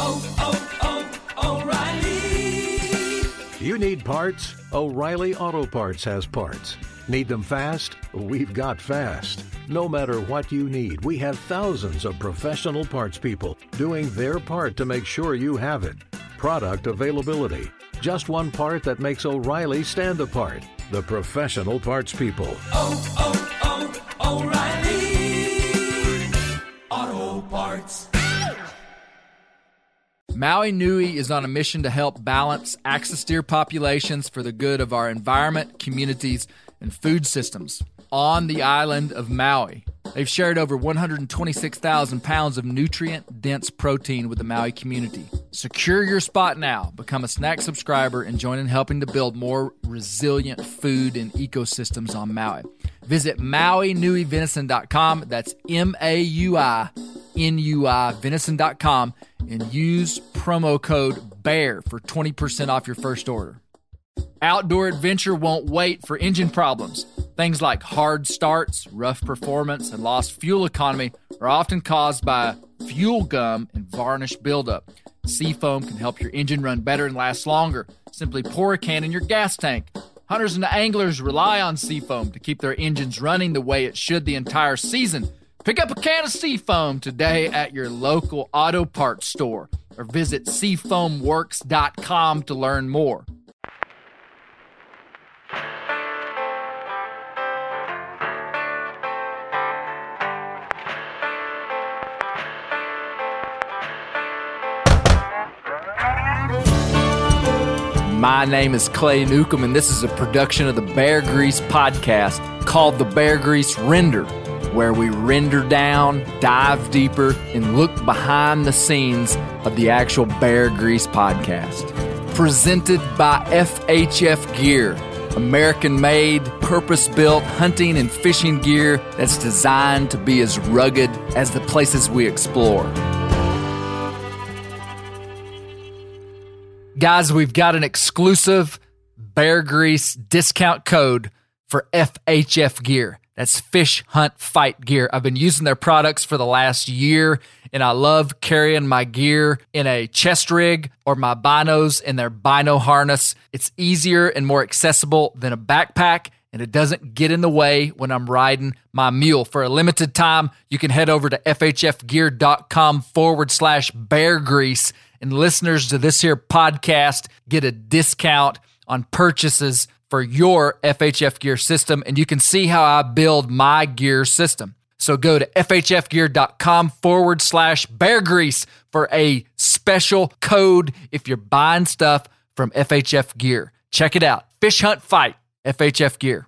O'Reilly. You need parts? O'Reilly Auto Parts has parts. Need them fast? We've got fast. No matter what you need, we have thousands of professional parts people doing their part to make sure you have it. Product availability. Just one part that makes O'Reilly stand apart. The professional parts people. O'Reilly Auto Parts. Maui Nui is on a mission to help balance axis deer populations for the good of our environment, communities, and food systems. On the island of Maui, they've shared over 126,000 pounds of nutrient-dense protein with the Maui community. Secure your spot now. Become a snack subscriber and join in helping to build more resilient food and ecosystems on Maui. Visit MauiNuiVenison.com. That's MAUINUI venison.com and use promo code BEAR for 20% off your first order. Outdoor adventure won't wait for engine problems. Things like hard starts, rough performance, and lost fuel economy are often caused by fuel gum and varnish buildup. Seafoam can help your engine run better and last longer. Simply pour a can in your gas tank. Hunters and anglers rely on Seafoam to keep their engines running the way it should the entire season. Pick up a can of Seafoam today at your local auto parts store or visit seafoamworks.com to learn more. My name is Clay Newcomb, and this is a production of the Bear Grease podcast called The Bear Grease Render, where we render down, dive deeper, and look behind the scenes of the actual Bear Grease podcast. Presented by FHF Gear, American-made, purpose-built hunting and fishing gear that's designed to be as rugged as the places we explore. Guys, we've got an exclusive Bear Grease discount code for FHF Gear. That's Fish Hunt Fight Gear. I've been using their products for the last year, and I love carrying my gear in a chest rig or my binos in their bino harness. It's easier and more accessible than a backpack, and it doesn't get in the way when I'm riding my mule. For a limited time, you can head over to FHFgear.com/Bear Grease, and listeners to this here podcast get a discount on purchases for your FHF Gear system, and you can see how I build my gear system. So go to FHFgear.com/Bear Grease for a special code if you're buying stuff from FHF Gear. Check it out. Fish Hunt Fight, FHF Gear.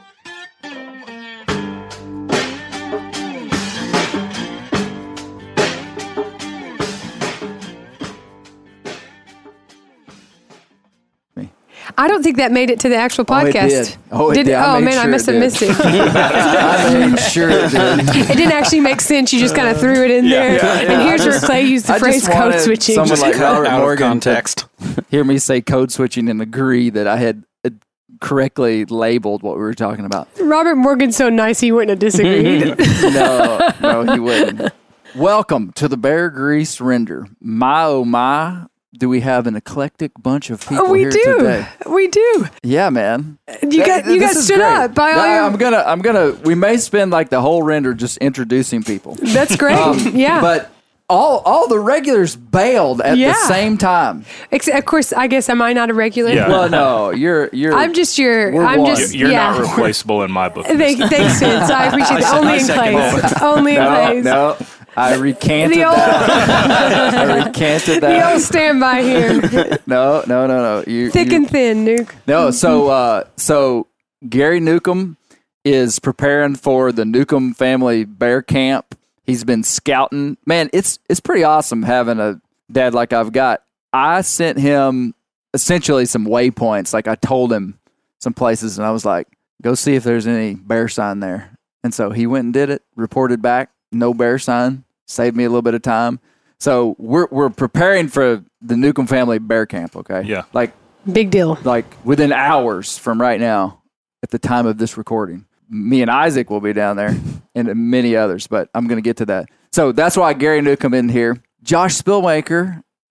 I don't think that made it to the actual podcast. It did. I must have missed it. I'm sure it did. It didn't actually make sense. You just kind of threw it in there. And here's where Clay used the phrase code switching. Someone like Robert Morgan context. Hear me say code switching and agree that I had correctly labeled what we were talking about. Robert Morgan's so nice he wouldn't have disagreed. No, he wouldn't. Welcome to the Bear Grease Render. My, oh my, do we have an eclectic bunch of people here today? We do. Yeah, man. You got stood up by all your... I'm gonna. We may spend like the whole render just introducing people. That's great. Yeah, but all the regulars bailed at the same time. Of course, I guess am I not a regular? Yeah. Well, no, you're. I'm just your. You're not replaceable in my book. Thanks, Vince. I appreciate it. Only in Clay's. Only in Clay's. No. I recanted that. The old standby here. No. Thick and thin, Nuke. No, so Gary Newcomb is preparing for the Newcomb family bear camp. He's been scouting. Man, it's pretty awesome having a dad like I've got. I sent him essentially some waypoints. Like I told him some places, and I was like, go see if there's any bear sign there. And so he went and did it, reported back. No bear sign. Saved me a little bit of time. So we're preparing for the Newcomb family bear camp, okay? Yeah. Like big deal. Like within hours from right now at the time of this recording. Me and Isaac will be down there and many others, but I'm going to get to that. So that's why Gary Newcomb in here. Josh Spillmaker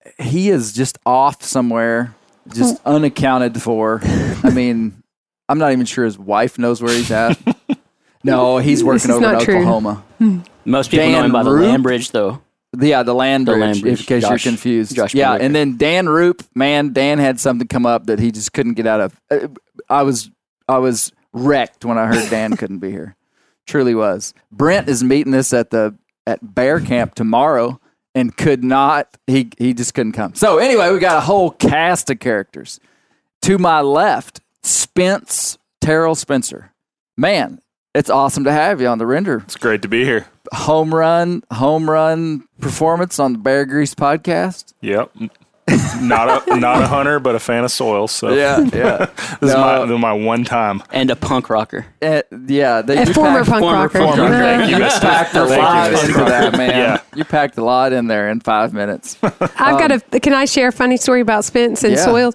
he is just off somewhere, just unaccounted for. I mean, I'm not even sure his wife knows where he's at. No, he's working over in Oklahoma. Most people know him by the land bridge, though. Yeah, the land bridge, in case you're confused. Yeah, and then Dan Roop, man, Dan had something come up that he just couldn't get out of. I was wrecked when I heard Dan couldn't be here. Truly was. Brent is meeting us at Bear Camp tomorrow and could not. He just couldn't come. So anyway, we got a whole cast of characters. To my left, Terrell Spencer. Man, it's awesome to have you on the Render. It's great to be here. Home run performance on the Bear Grease podcast. Yep. Not a hunter, but a fan of soil. So yeah. This is my one time. And a punk rocker. A former punk rocker. Thank you. Packed a lot into that, man. Yeah. You packed a lot in there in 5 minutes. Can I share a funny story about Spence and soils?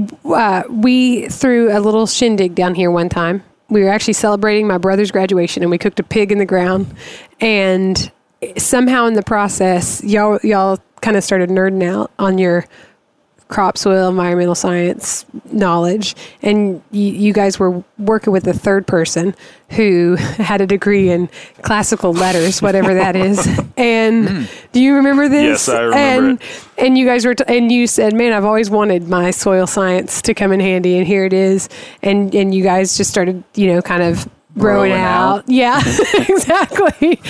We threw a little shindig down here one time. We were actually celebrating my brother's graduation, and we cooked a pig in the ground. And somehow in the process, y'all kind of started nerding out on your crop soil environmental science knowledge, and you guys were working with a third person who had a degree in classical letters, whatever that is. And do you remember this? Yes, I remember it. And you guys and you said, "Man, I've always wanted my soil science to come in handy, and here it is." And you guys just started, kind of growing out. Yeah, exactly.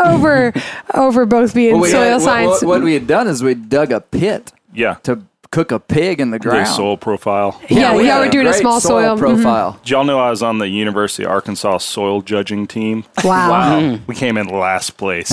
Over both being soil science. What we had done is we dug a pit. Yeah. To cook a pig in the ground. The soil profile. Yeah, we were doing a small soil profile. Did y'all know I was on the University of Arkansas soil judging team? Wow. We came in last place.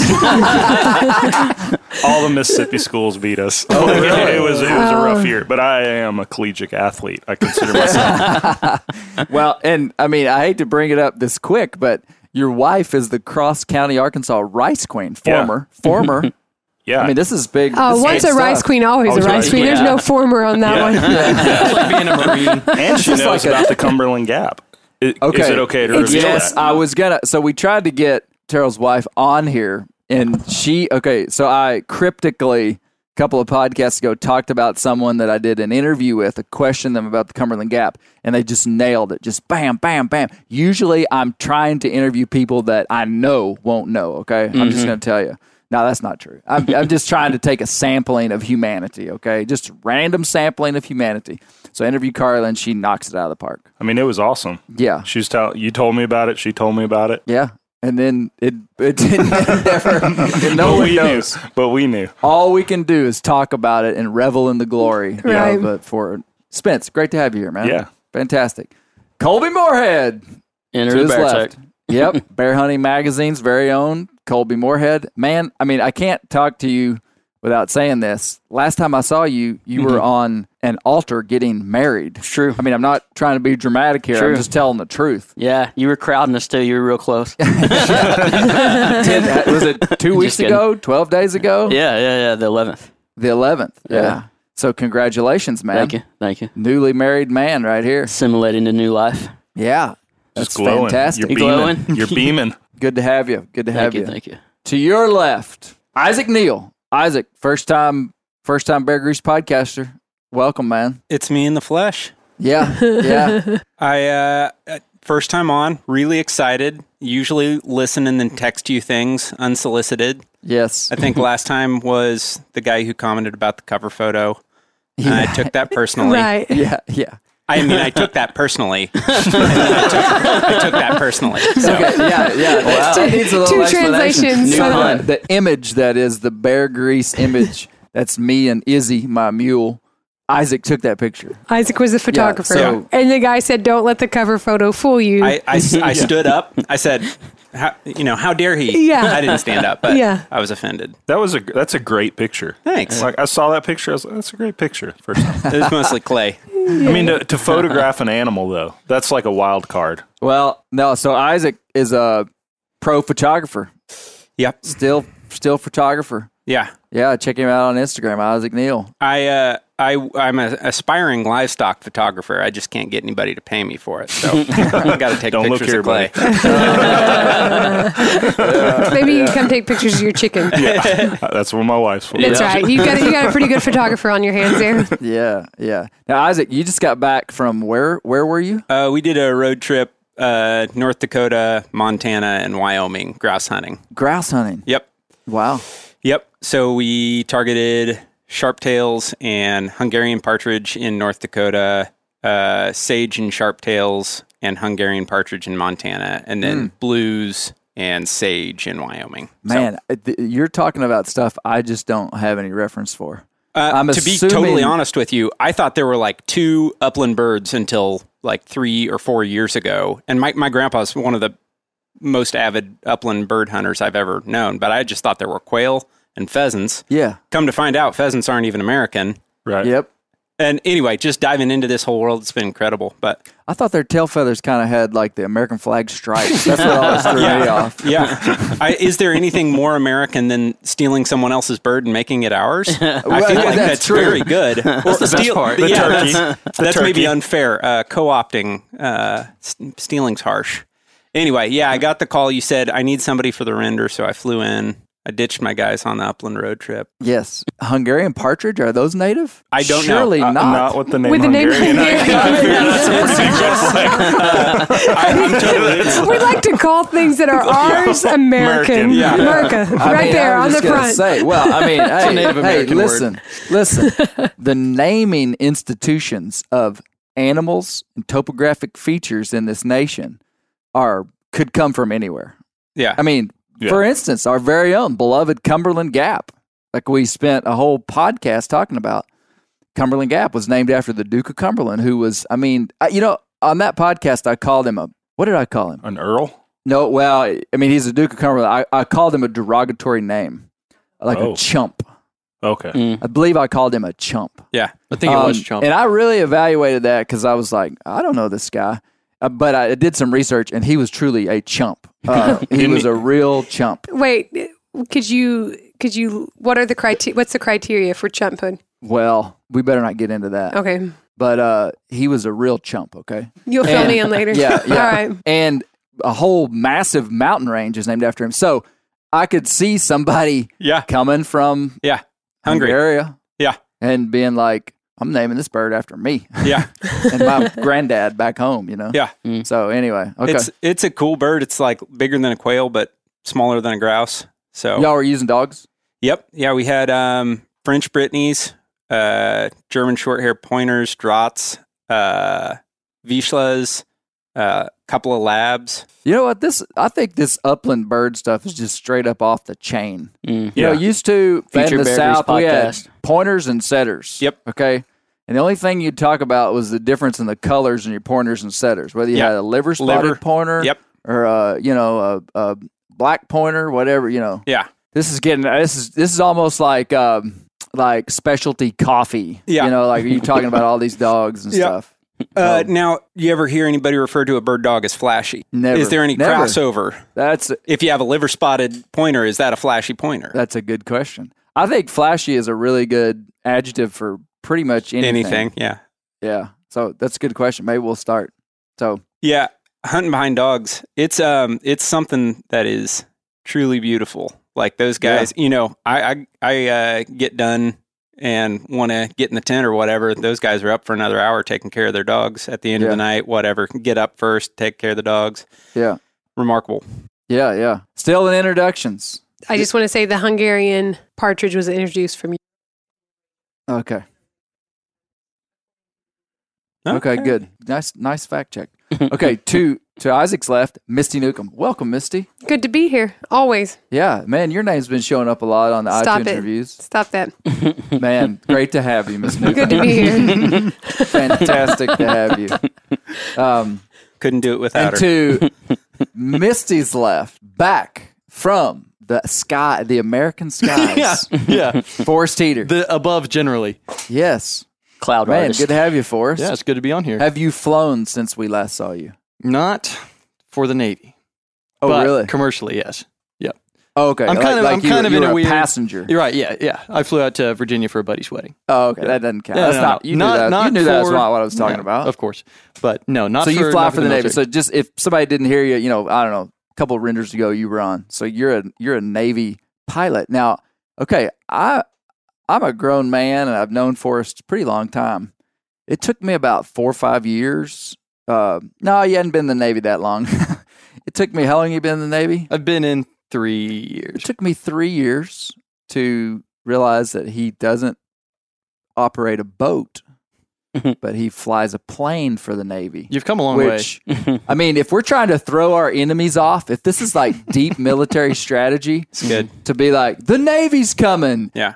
All the Mississippi schools beat us. Oh, really? It was a rough year, but I am a collegiate athlete. I consider myself. Well, and I mean, I hate to bring it up this quick, but your wife is the Cross County, Arkansas Rice Queen. Former. Yeah. I mean, this is big. Once a rice queen, always a rice queen. There's no former on that one. It's like being a Marine. And she knows about the Cumberland Gap. Is it okay to reveal that? I was going to. So we tried to get Terrell's wife on here, and so I cryptically, a couple of podcasts ago, talked about someone that I did an interview with, I questioned them about the Cumberland Gap, and they just nailed it. Just bam, bam, bam. Usually I'm trying to interview people that I know won't know, okay? I'm just going to tell you. No, that's not true. I'm just trying to take a sampling of humanity, okay? Just random sampling of humanity. So I interviewed Carla, and she knocks it out of the park. I mean, it was awesome. Yeah. You told me about it. She told me about it. Yeah. And then it didn't never. No one knows. But we knew. All we can do is talk about it and revel in the glory. Right. But for Spence, great to have you here, man. Yeah. Fantastic. Colby Moorhead. Enter the bear left. Yep. Bear Hunting Magazine's very own Colby Moorhead. Man, I mean, I can't talk to you without saying this. Last time I saw you, you were on an altar getting married. It's true. I mean, I'm not trying to be dramatic here. I'm just telling the truth. Yeah, you were crowding us too. You were real close. Was it 2 weeks ago? 12 days ago? Yeah. The 11th. The 11th. Yeah. So congratulations, man. Thank you. Newly married man right here. Assimilating to new life. Yeah. That's just glowing. Fantastic. You're glowing. You're beaming. Good to have you. Good to have you. Thank you. To your left, Isaac Neal. Isaac, first time Bear Grease podcaster. Welcome, man. It's me in the flesh. Yeah. I first time on, really excited. Usually listen and then text you things unsolicited. Yes. I think last time was the guy who commented about the cover photo. I took that personally. Right. Yeah. I took that personally. I took that personally. So. Okay, yeah. Wow. Two translations. The image that is the Bear Grease image, that's me and Izzy, my mule. Isaac took that picture. Isaac was the photographer. And the guy said, "Don't let the cover photo fool you." I stood up. I said, how dare he? Yeah. I didn't stand up, but I was offended. That's a great picture. Thanks. Like I saw that picture, I was like, that's a great picture. First time. It was mostly clay. Yeah. I mean, to photograph an animal though, that's like a wild card. Well, no. So Isaac is a pro photographer. Yep. Still photographer. Yeah. Yeah, check him out on Instagram, Isaac Neal. I'm an aspiring livestock photographer. I just can't get anybody to pay me for it. So I got to take Don't look pictures here, of Clay. Maybe you can come take pictures of your chicken. Yeah, that's what my wife's for. That's right. You got a pretty good photographer on your hands there. Yeah. Now, Isaac, you just got back from where were you? We did a road trip, North Dakota, Montana, and Wyoming, grouse hunting. Grouse hunting. Yep. Wow. Yep. So we targeted sharptails and Hungarian partridge in North Dakota, sage and sharptails and Hungarian partridge in Montana, and then blues and sage in Wyoming. Man, you're talking about stuff I just don't have any reference for. To be totally honest with you, I thought there were like 2 upland birds until like 3 or 4 years ago. And my grandpa's one of the most avid upland bird hunters I've ever known, but I just thought there were quail and pheasants. Yeah. Come to find out, pheasants aren't even American. Right. Yep. And anyway, just diving into this whole world, it's been incredible. But I thought their tail feathers kind of had like the American flag stripes. That's what always threw me off. Yeah. Is there anything more American than stealing someone else's bird and making it ours? I feel like that's true. very good. What's the best part? The turkey. That's maybe unfair. Co-opting, stealing's harsh. Anyway, I got the call. You said, I need somebody for the render, so I flew in. I ditched my guys on the upland road trip. Yes. Hungarian partridge, are those native? I don't know. Surely not. Not with the name With the name Hungarian. We like to call things that are ours American. Yeah. America. Right there on the front. Well, I mean, Native hey, American listen. The naming institutions of animals and topographic features in this nation could come from anywhere. Yeah. I mean, for instance, our very own beloved Cumberland Gap, like we spent a whole podcast talking about. Cumberland Gap was named after the Duke of Cumberland, who was, on that podcast, I called him what did I call him? An Earl? No, well, I mean, he's a Duke of Cumberland. I called him a derogatory name, like a chump. Okay. I believe I called him a chump. Yeah. I think it was chump. And I really evaluated that because I was like, I don't know this guy. But I did some research, and he was truly a chump. He was a real chump. Wait, could you? What are the criteria? What's the criteria for chumphood? Well, we better not get into that. Okay, but he was a real chump. Okay, you'll fill me in later. Yeah. All right. And a whole massive mountain range is named after him. So I could see somebody coming from Hungary, and being like, I'm naming this bird after me. Yeah. And my granddad back home, Yeah. So anyway, okay. It's a cool bird. It's like bigger than a quail, but smaller than a grouse. So Y'all were using dogs? Yep. Yeah, we had French Brittany's, German short-haired pointers, Drahts, Vizslas, couple of labs. You know what? I think this upland bird stuff is just straight up off the chain. Mm. You know, used to in Feature the Berries South we had podcast. pointers and setters. Yep. Okay. And the only thing you'd talk about was the difference in the colors in your pointers and setters, whether you had a liver spotted pointer, or a black pointer, whatever. Yeah. This is almost like specialty coffee. Yeah. Like you talking about all these dogs and stuff. Now, you ever hear anybody refer to a bird dog as flashy? Never. Is there any Never. crossover? That's If you have a liver spotted pointer, is that a flashy pointer? That's a good question. I think flashy is a really good adjective for pretty much anything. Yeah. Yeah. So that's a good question. Maybe we'll start. So Yeah, hunting behind dogs. It's something that is truly beautiful. Like those guys, I get done and want to get in the tent or whatever. Those guys are up for another hour taking care of their dogs at the end of the night, whatever. Get up first, take care of the dogs. Yeah. Remarkable. Yeah. Still in introductions. I just want to say the Hungarian partridge was introduced from you. Okay. Okay, good. Nice fact check. Okay, to Isaac's left, Misty Newcomb. Welcome, Misty. Good to be here. Always. Yeah, man, your name's been showing up a lot on the Stop iTunes it. reviews. Stop that. Man, great to have you, Miss Newcomb. Good to be here. Fantastic to have you. Couldn't do it without And her. to Misty's left, back from the sky, the American skies. Yeah. Forrest Teeter. The above generally. Yes. Cloud Man, artist. good to have you, Forrest. Yeah, it's good to be on here. Have you flown since we last saw you? Not for the Navy. Oh, but really? commercially, yes. Yep. Oh, okay. I'm kind of in a weird passenger. You're right. Yeah. I flew out to Virginia for a buddy's wedding. Oh, okay. That doesn't count. Yeah, That's not. You knew that. You knew that's not what I was talking about. Of course, but no, not. So you fly for the Navy. military. So just if somebody didn't hear you, I don't know, a couple of renders ago you were on. So you're a Navy pilot now. Okay, I'm a grown man and I've known Forrest a pretty long time. It took me about 4 or 5 years. No, you hadn't been in the Navy that long. It took me, how long have you been in the Navy? I've been in 3 years. It took me 3 years to realize that he doesn't operate a boat, but he flies a plane for the Navy. You've come a long way. I mean, if we're trying to throw our enemies off, if this is like deep military strategy, It's good. to be like, the Navy's coming. Yeah.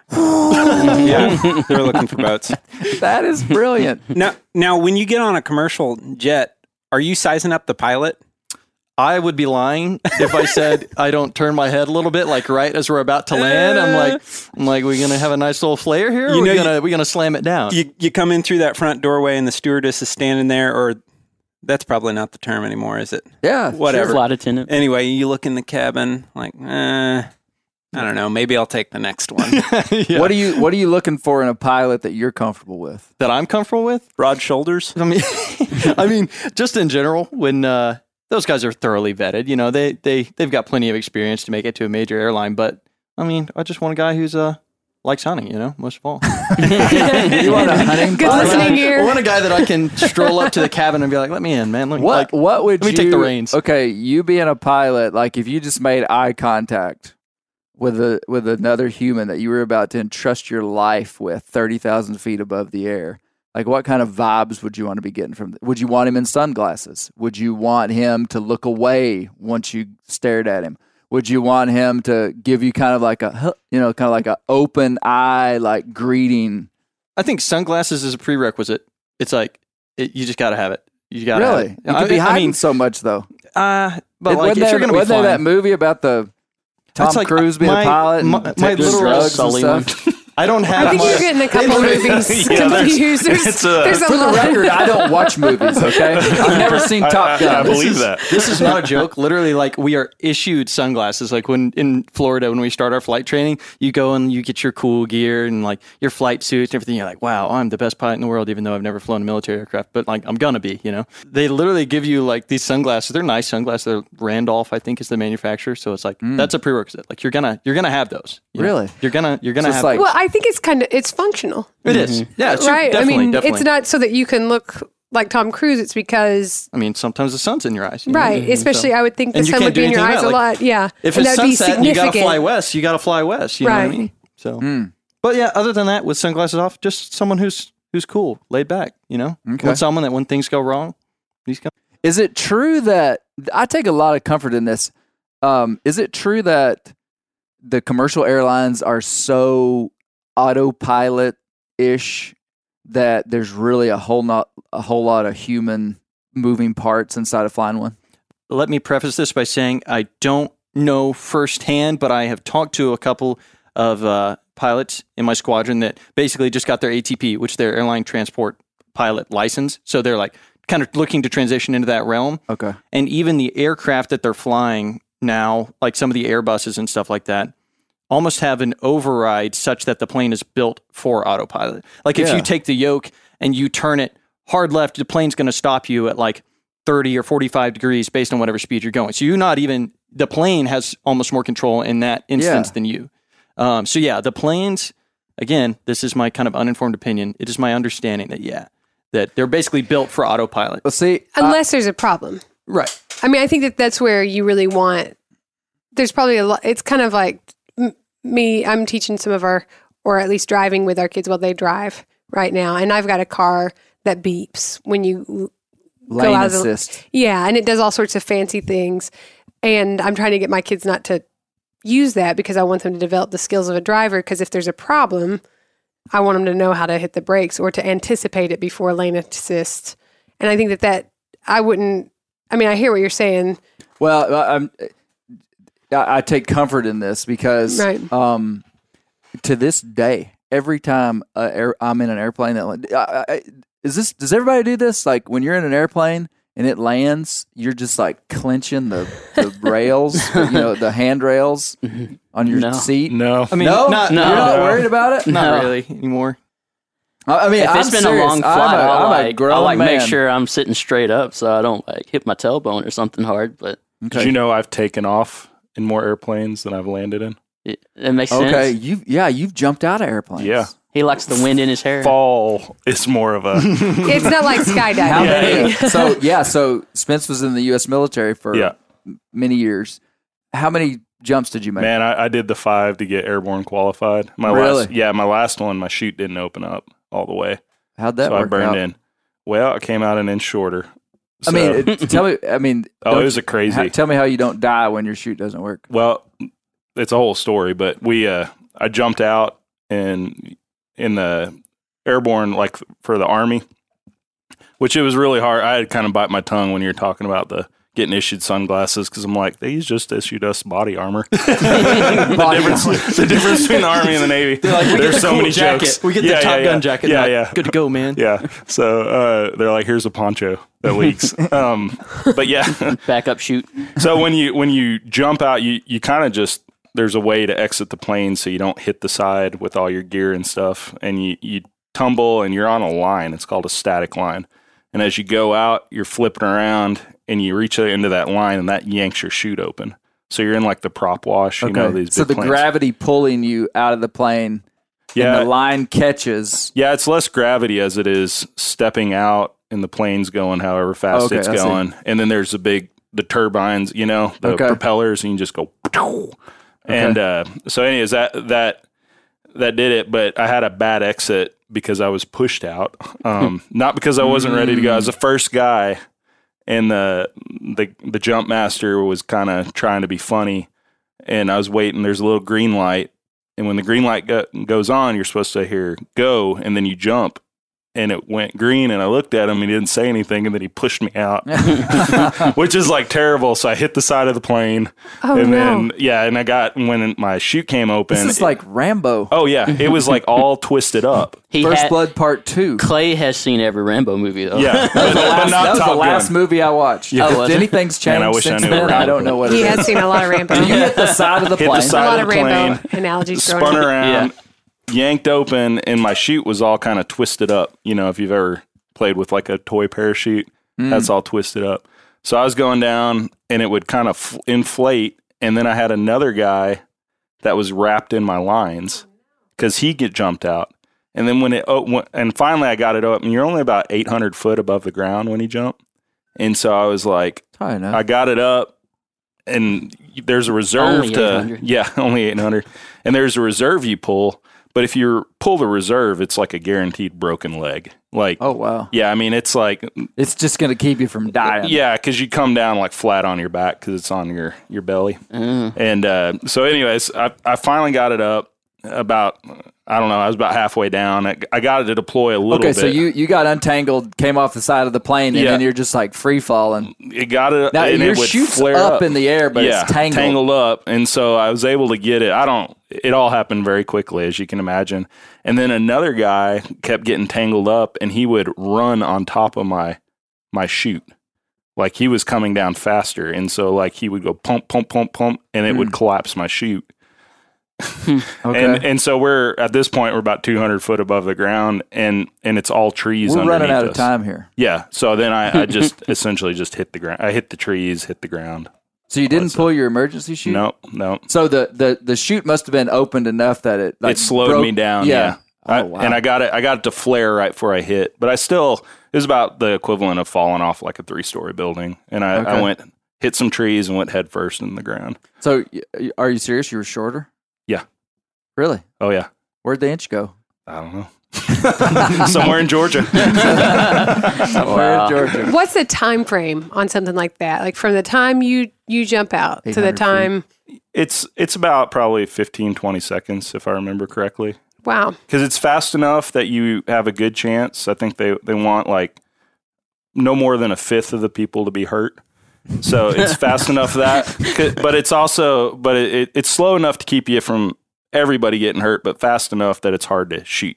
Yeah. They're looking for boats. That is brilliant. Now, when you get on a commercial jet, are you sizing up the pilot? I would be lying if I said I don't turn my head a little bit, like right as we're about to land. I'm like, we gonna have a nice little flare here? Or we gonna slam it down? You come in through that front doorway and the stewardess is standing there, or that's probably not the term anymore, is it? Yeah, whatever. Flight attendant. Anyway, you look in the cabin, like, I don't know. Maybe I'll take the next one. Yeah. What are you looking for in a pilot that you're comfortable with? That I'm comfortable with? Broad shoulders. I mean, just in general, when those guys are thoroughly vetted, they've got plenty of experience to make it to a major airline. But I mean, I just want a guy who's likes hunting, most of all. You want a hunting Good pilot? listening ear. I want a guy that I can stroll up to the cabin and be like, "Let me in, man." What would let me take the reins? Okay, you being a pilot, like if you just made eye contact with another human that you were about to entrust your life with 30,000 feet above the air, like what kind of vibes would you want to be getting from? Would you want him in sunglasses? Would you want him to look away once you stared at him? Would you want him to give you kind of like a open eye, like greeting? I think sunglasses is a prerequisite. It's like you just got to have it. You got to really. have it. You could be hiding so much though. But like, if you're going to be wasn't there that movie about the Tom Cruise being a pilot and my taking literal drugs and stuff? I don't have. I think you're getting a couple movies confused. There's a For the lot. record, I don't watch movies, okay? I've never seen Top Gun. I believe that. This is not a joke. Literally, like, we are issued sunglasses. Like, when in Florida, when we start our flight training, you go and you get your cool gear and, like, your flight suits and everything. You're like, wow, I'm the best pilot in the world, even though I've never flown a military aircraft. But, like, I'm gonna be, They literally give you, like, these sunglasses. They're nice sunglasses. They're Randolph, I think, is the manufacturer. So it's like, that's a prerequisite. Like, you're gonna have those. Really? You're gonna have like- Well, I think it's functional. It is. Yeah, it's Right. definitely. It's not so that you can look like Tom Cruise. It's because I mean, sometimes the sun's in your eyes. right. Especially, I would think the And you sun can't would be do in your anything eyes about a it. Like, lot. Yeah. If and it's that'd be sunset, you gotta significant. fly west. You gotta fly west. You know what I Right. mean? So, but yeah, other than that, with sunglasses off, just someone who's cool, laid back. Okay. With someone that when things go wrong, he's coming. Is it true that I take a lot of comfort in this? Is it true that the commercial airlines are so autopilot-ish that there's really a whole lot of human moving parts inside of flying one? Let me preface this by saying I don't know firsthand, but I have talked to a couple of pilots in my squadron that basically just got their ATP, which is their airline transport pilot license. So they're like kind of looking to transition into that realm. Okay. And even the aircraft that they're flying now, like some of the Airbuses and stuff like that, almost have an override such that the plane is built for autopilot. Like if you take the yoke and you turn it hard left, the plane's going to stop you at like 30 or 45 degrees based on whatever speed you're going. So the plane has almost more control in that instance than you. So yeah, the planes, again, this is my kind of uninformed opinion. It is my understanding that they're basically built for autopilot. Well, see, Unless there's a problem. Right. I mean, I think that's where you really want. There's probably a lot. It's kind of like me. I'm teaching some of or at least driving with our kids while they drive right now, and I've got a car that beeps when you lane go out assist. and it does all sorts of fancy things. And I'm trying to get my kids not to use that because I want them to develop the skills of a driver. Because if there's a problem, I want them to know how to hit the brakes or to anticipate it before lane assist. And I think that I wouldn't. I mean, I hear what you're saying. Well, I take comfort in this because to this day, every time I'm in an airplane, does everybody do this? Like when you're in an airplane and it lands, you're just like clenching the rails, the handrails on your seat. No. I mean, No? not, You're not worried about it? not really anymore. I mean, If it's I'm been serious. a long flight, I'm a grown I like man. make sure I'm sitting straight up so I don't like hit my tailbone or something hard. But Okay. Did you know I've taken off in more airplanes than I've landed in? it makes Okay, sense. you've jumped out of airplanes. Yeah. He likes the wind in his hair. Fall is more of a. It's not like skydiving. How many? Yeah. So Spence was in the U.S. military for many years. How many jumps did you make? Man, I did the 5 to get airborne qualified. My last one, my chute didn't open up all the way. How'd that so work I burned out? in. Well, I came out an inch shorter. So, Tell me. I mean, it was a crazy. tell me how you don't die when your chute doesn't work. Well, it's a whole story, but I jumped out in the airborne, like for the Army, which it was really hard. I had to kind of bite my tongue when you were talking about the getting issued sunglasses because I'm like, they just issued us body armor. The difference between the Army and the Navy. There's so many jacket. jokes. We get the Top Gun jacket. Yeah. Good to go, man. Yeah. So they're like, here's a poncho that leaks. But yeah. Backup shoot. So when you jump out, you kind of just, there's a way to exit the plane so you don't hit the side with all your gear and stuff. And you tumble and you're on a line. It's called a static line. And as you go out, you're flipping around and you reach into that line and that yanks your chute open. So you're in like the prop wash, these big So the planes. gravity pulling you out of the plane, and the line catches. Yeah, it's less gravity as it is stepping out and the plane's going however fast it's going. And then there's the turbines, the propellers, and you just go. And so anyways, that did it, but I had a bad exit because I was pushed out. Not because I wasn't ready to go. I was the first guy, and the jump master was kind of trying to be funny, and I was waiting. There's a little green light, and when the green light goes on, you're supposed to hear go, and then you jump. And it went green, and I looked at him, and he didn't say anything, and then he pushed me out, which is like terrible. So I hit the side of the plane, then and when my chute came open, This is like Rambo. Oh yeah, it was like all twisted up. First Blood Part 2. Clay has seen every Rambo movie though. Yeah, that was the last movie I watched. Yeah. If anything's changed Man, I wish since I knew then, it. I don't know what it He is. has seen a lot of Rambo. You hit the side of the Hit plane. the side A lot of of the Rambo plane, analogies growing spun up. around, yanked open, and my chute was all kind of twisted up. If you've ever played with like a toy parachute, that's all twisted up. So I was going down, and it would kind of inflate, and then I had another guy that was wrapped in my lines because he jumped out. And then and finally I got it up, and you're only about 800 foot above the ground when you jump. And so I was like, I got it up, and there's a reserve Only 800. only 800. And there's a reserve you pull. But if you pull the reserve, it's like a guaranteed broken leg. Like, oh wow, yeah. I mean, it's like it's just going to keep you from dying. Yeah, because you come down like flat on your back because it's on your belly. And so, anyways, I finally got it up. About I don't know. I was about halfway down. I got it to deploy a little bit. Okay, so you got untangled, came off the side of the plane, and then you're just like free falling. It got it. Now and your it would chute's flare up in the air, but it's tangled up, and so I was able to get it. It all happened very quickly, as you can imagine. And then another guy kept getting tangled up, and he would run on top of my chute, like he was coming down faster, and so like he would go pump, pump, pump, pump, and it would collapse my chute. And so we're at this point we're about 200 foot above the ground, and it's all trees. We're running out us. of time here. Yeah. So then I just essentially just hit the ground. I hit the trees, hit the ground. So you didn't pull your emergency chute? No. So the chute must have been opened enough that it slowed me down. Yeah. Oh, wow. And I got it to flare right before I hit, but it was about the equivalent of falling off like a 3-story building. And I hit some trees and went head first in the ground. So are you serious? You were shorter? Yeah. Really? Oh yeah. Where'd the inch go? I don't know. Somewhere in Georgia. Somewhere in Georgia. What's the time frame on something like that? Like from the time you jump out to the time It's about probably 15, 20 seconds if I remember correctly. Wow. Because it's fast enough that you have a good chance. I think they want like no more than a fifth of the people to be hurt. So it's fast enough but it's also it's slow enough to keep you from everybody getting hurt, but fast enough that it's hard to shoot you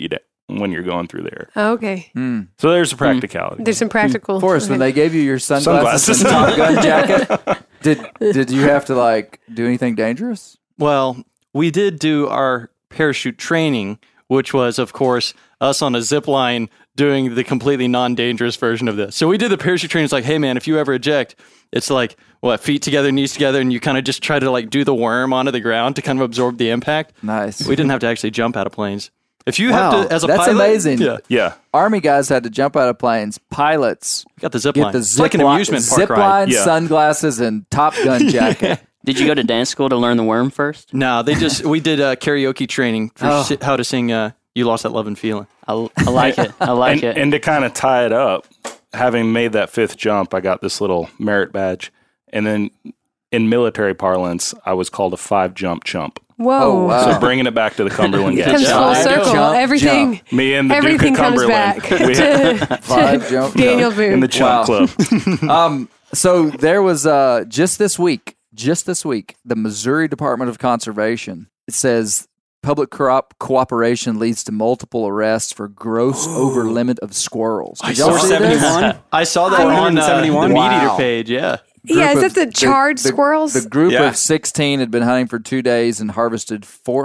when you're going through there. Oh, okay. So there's a practicality. There's some practical. Forrest, when they gave you your sunglasses and Top Gun jacket, did you have to like do anything dangerous? Well, we did do our parachute training, which was, of course, us on a zip line doing the completely non-dangerous version of this. So we did the parachute training. It's like, hey, man, if you ever eject, it's like, what, feet together, knees together, and you kind of just try to like do the worm onto the ground to kind of absorb the impact. Nice. We didn't have to actually jump out of planes. If you have to, as a that's pilot, amazing. Yeah. Army guys had to jump out of planes. Pilots got the zip get line. the It's like an amusement park zip ride. line, Yeah. sunglasses, and Top Gun jacket. Did you go to dance school to learn the worm first? No, we did karaoke training for how to sing You Lost That Love and Feeling. I like it. I like it. And to kind of tie it up, having made that 5th jump, I got this little merit badge. And then in military parlance, I was called a 5-jump chump. Whoa. Oh, wow. So bringing it back to the Cumberland It Gap. comes full circle. Jump, Everything. jump. Me and the Everything Duke of comes Cumberland. back We had 5 jump. Daniel in the Boone. chump club. So there was just this week, the Missouri Department of Conservation. It says public cooperation leads to multiple arrests for gross over limit of squirrels. Did y'all see this? 471? I saw that on the 471? Meat Eater Wow. page, yeah. Yeah, is Group that of- the charred squirrels? The group Yeah. of 16 had been hunting for 2 days and harvested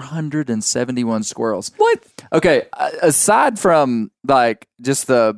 471 squirrels. What? Okay, aside from like just the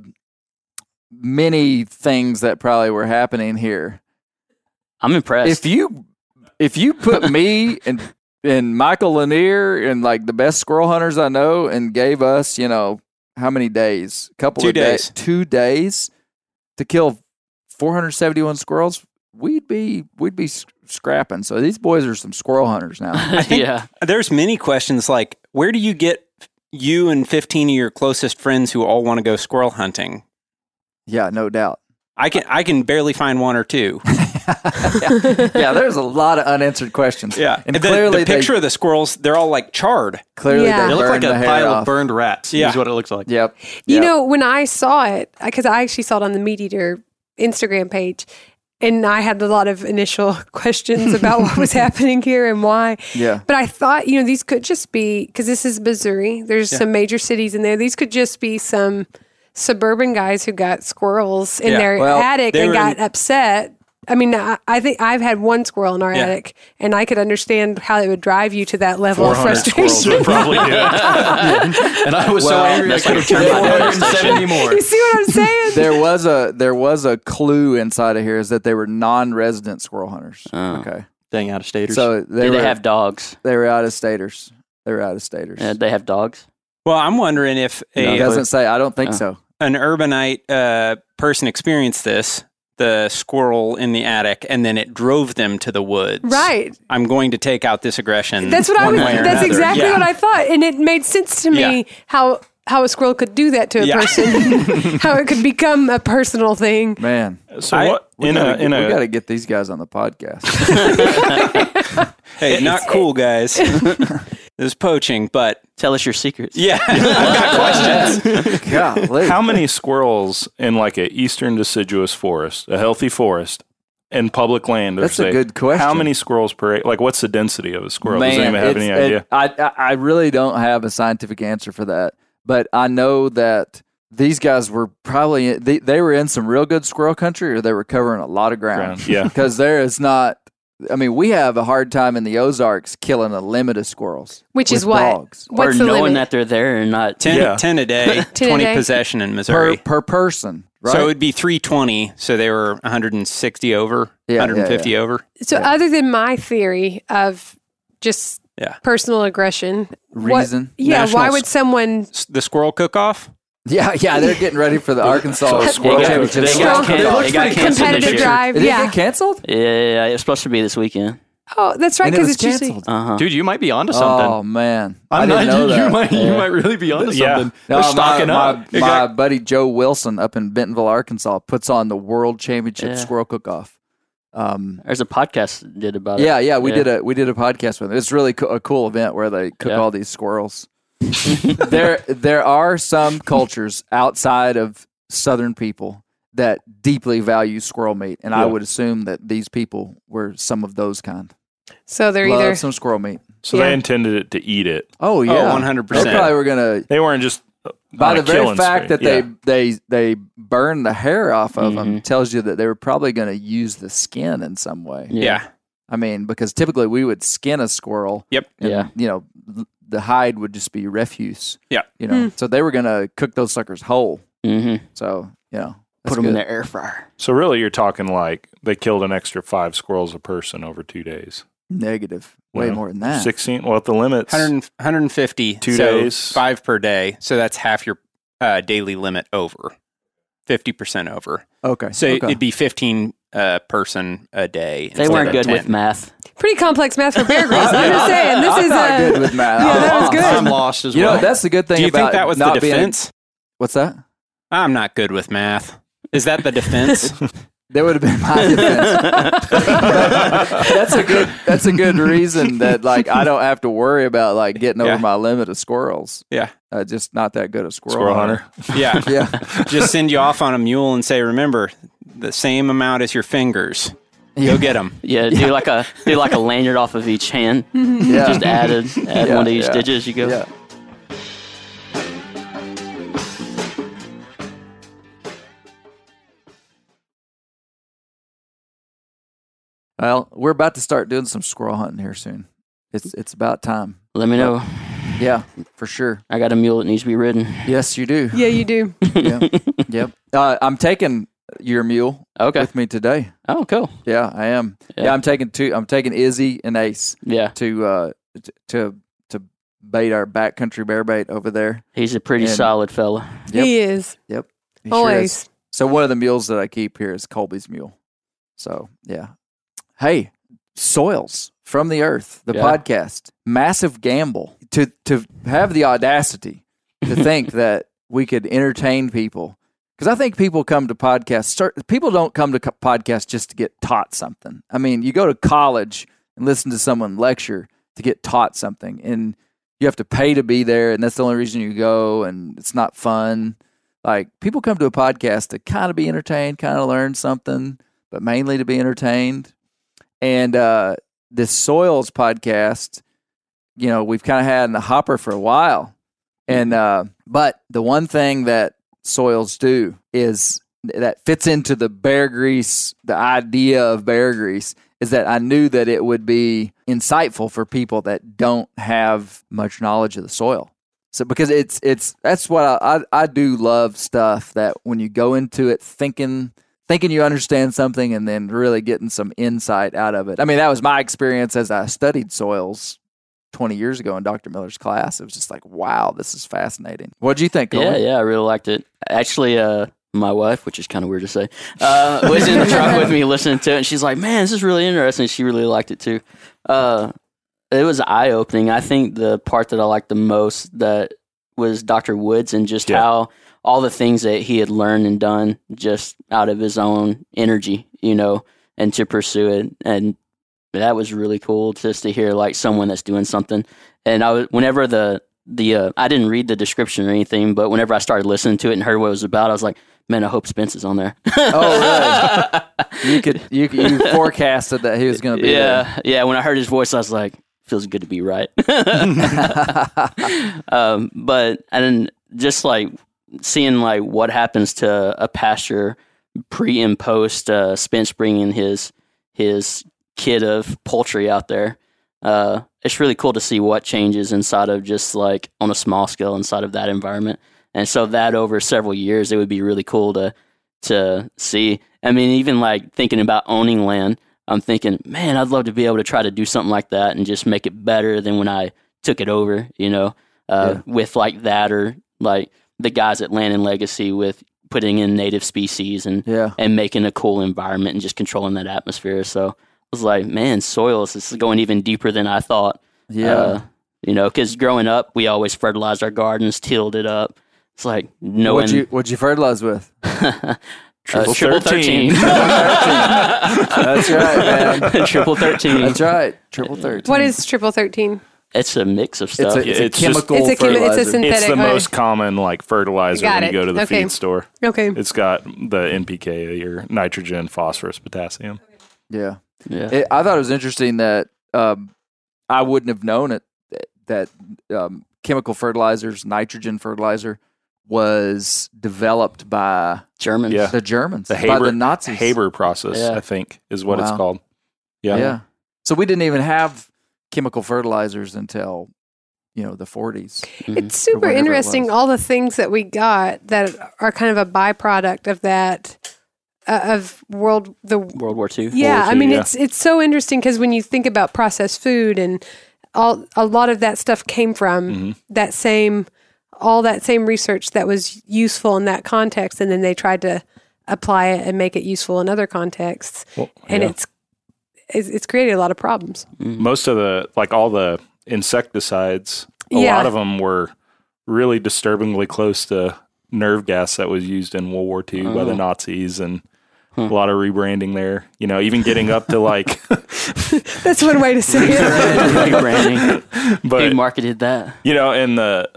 many things that probably were happening here, I'm impressed. if you put me and Michael Lanier and like the best squirrel hunters I know and gave us, how many days? A couple 2 of days. days. 2 days to kill 471 squirrels. We'd be scrapping. So these boys are some squirrel hunters now. Yeah. There's many questions like, where do you get you and 15 of your closest friends who all want to go squirrel hunting? Yeah, no doubt. I can barely find one or two. Yeah, there's a lot of unanswered questions. Yeah, and the clearly picture of the squirrels, they're all like charred. Clearly, Yeah. they It looked like burned a the hair pile off. of burned rats, Yeah. is what it looks like. Yep. You Yep. know, when I saw it, because I actually saw it on the Meat Eater Instagram page, and I had a lot of initial questions about what was happening here and why. Yeah. But I thought, these could just be, because this is Missouri, there's some major cities in there. These could just be some suburban guys who got squirrels in Yeah. their Well, attic they and were got upset. I mean, I think I've had one squirrel in our attic, and I could understand how it would drive you to that level of 400 squirrels frustration. would probably do it. And I was so angry I could have turned my 470 more. You see what I'm saying? There was a clue inside of here is that they were non-resident squirrel hunters. Okay. Dang out of staters. So Do they have dogs? they were out of staters. They were out of staters. They have dogs? Well, I'm wondering if It doesn't say. I don't think so. an urbanite person experienced this, the squirrel in the attic, and then it drove them to the woods. Right. I'm going to take out this aggression. That's what I one was. way or That's another. exactly Yeah. what I thought, and it made sense to me how a squirrel could do that to a Yeah. person, how it could become a personal thing. Man, So what we got to get these guys on the podcast. Hey, not cool, guys. This is poaching, but Tell us your secrets. yeah, I've got questions. Golly. how many squirrels in like a eastern deciduous forest, a healthy forest, in public land? That's a good question. How many squirrels per acre? Like, what's the density of a squirrel? Does anyone have any idea? I really don't have a scientific answer for that, but I know that these guys were probably they were in some real good squirrel country, or they were covering a lot of ground. Yeah. Because there is not. I mean, we have a hard time in the Ozarks killing a limit of squirrels, Which with is what? dogs. What's or the knowing limit? that they're there and not. 10, Yeah. 10 a day, 10 a 20 day? possession in Missouri. per person. Right? So it would be 320. So they were 160 over, Yeah, 150 yeah. over. So, other than my theory of just Yeah. personal aggression, Reason? National why would someone? The squirrel cook-off? yeah, they're getting ready for the Arkansas They Squirrel got, Championship. they got, Strong- they got canceled this competitive year. drive? Did it Yeah. get canceled? Yeah, it's supposed to be this weekend. Oh, that's right. And it Because was it's usually. canceled. Uh-huh. Dude, you might be onto something. Oh man, I'm I didn't not, know that. you might really be onto Yeah. something. No, They're stocking up. my buddy Joe Wilson up in Bentonville, Arkansas, puts on the World Championship Yeah. Squirrel Cook-Off. There's a podcast that did about it. Yeah, we did a podcast with it. It's really a cool event where they cook Yeah. all these squirrels. There are some cultures outside of Southern people that deeply value squirrel meat, and I would assume that these people were some of those kind. So they're Love either. some squirrel meat. So Yeah. they intended it to eat it. Oh yeah, 100%. They probably were gonna. They weren't just by the very fact that they burn the hair off of them tells you that they were probably going to use the skin in some way. Yeah. I mean, because typically we would skin a squirrel. Yep. And, you know, the hide would just be refuse. Yeah. You know, so they were going to cook those suckers whole. So, you know. Put them in the air fryer. So really you're talking like they killed an extra 5 squirrels a person over 2 days. Negative. Way more than that. 16. Well, at the limits. 150. 2 days. 5 per day. So that's half your daily limit over. 50% over. Okay. So it'd be 15 person a day. They weren't good with math. Pretty complex math for Bear Grylls. I'm just saying. This is not good with math. Yeah, that was good. I'm lost as well. You know, that's the good thing Do you about think that was not the defense? What's that? I'm not good with math. Is that the defense? That would have been my defense. That's a good reason that like I don't have to worry about like getting over my limit of squirrels. Yeah. Just not that good a squirrel hunter. Yeah. Yeah. Just send you off on a mule and say, remember, the same amount as your fingers. Go get them. Yeah, do like a lanyard off of each hand. Yeah. Just add one to each digit as you go. Yeah. Well, we're about to start doing some squirrel hunting here soon. It's about time. Let me know. Yeah, for sure. I got a mule that needs to be ridden. Yes, you do. Yeah, you do. Yep. I'm taking your mule with me today. Oh, cool. Yeah, I am. Yeah, I'm taking Izzy and Ace. Yeah. To bait our backcountry bear bait over there. He's a pretty solid fella. Yep. He is. Yep. He Always. Sure is. So one of the mules that I keep here is Colby's mule. So yeah. Hey, Soils from the Earth, the podcast, massive gamble to have the audacity to think that we could entertain people. Because I think people come to podcasts. People don't come to podcasts just to get taught something. I mean, you go to college and listen to someone lecture to get taught something, and you have to pay to be there, and that's the only reason you go, and it's not fun. Like, people come to a podcast to kind of be entertained, kind of learn something, but mainly to be entertained. And this Soils podcast, you know, we've kind of had in the hopper for a while. And but the one thing that Soils do is that fits into the bear grease, the idea of bear grease, is that I knew that it would be insightful for people that don't have much knowledge of the soil. So because that's what I do love stuff that when you go into it thinking you understand something and then really getting some insight out of it. I mean, that was my experience as I studied soils 20 years ago in Dr. Miller's class. It was just like, wow, this is fascinating. What did you think, Colin? Yeah, I really liked it. Actually, my wife, which is kind of weird to say, was in the truck with me listening to it, and she's like, man, this is really interesting. She really liked it too. It was eye-opening. I think the part that I liked the most that was Dr. Woods and just how all the things that he had learned and done just out of his own energy, you know, and to pursue it. And that was really cool just to hear like someone that's doing something. And whenever I didn't read the description or anything, but whenever I started listening to it and heard what it was about, I was like, man, I hope Spence is on there. Oh, really? You forecasted that he was going to be there. Yeah. When I heard his voice, I was like, feels good to be right. But and then just like seeing like what happens to a pasture pre and post Spence bringing his kid of poultry out there. It's really cool to see what changes inside of just like on a small scale inside of that environment. And so that over several years, it would be really cool to see. I mean, even like thinking about owning land, I'm thinking, man, I'd love to be able to try to do something like that and just make it better than when I took it over, you know, with like that or like the guys at Land and Legacy with putting in native species and making a cool environment and just controlling that atmosphere. So I was like, man, Soils, this is going even deeper than I thought. Yeah. You know, because growing up, we always fertilized our gardens, tilled it up. It's like knowing. What'd you fertilize with? Triple 13. That's right, man. Triple 13. That's right. Triple 13. What is triple 13? It's a mix of stuff. It's a chemical fertilizer. It's a synthetic. It's the most common like fertilizer when you go to the feed store. Okay. It's got the NPK, your nitrogen, phosphorus, potassium. Yeah. I thought it was interesting that I wouldn't have known it that chemical fertilizers, nitrogen fertilizer, was developed by Germans. Yeah. the Germans, The by the Nazis. Haber process, I think, is what it's called. Yeah. So we didn't even have chemical fertilizers until, the 40s. It's super interesting, all the things that we got that are kind of a byproduct of that, of World War II. Yeah, War II, I mean, it's so interesting because when you think about processed food and a lot of that stuff came from that same research that was useful in that context, and then they tried to apply it and make it useful in other contexts, and it's created a lot of problems. Most of all the insecticides, a lot of them were really disturbingly close to nerve gas that was used in World War II by the Nazis, and a lot of rebranding there. Even getting up to That's one way to say it. Rebranding. But Who marketed that? And the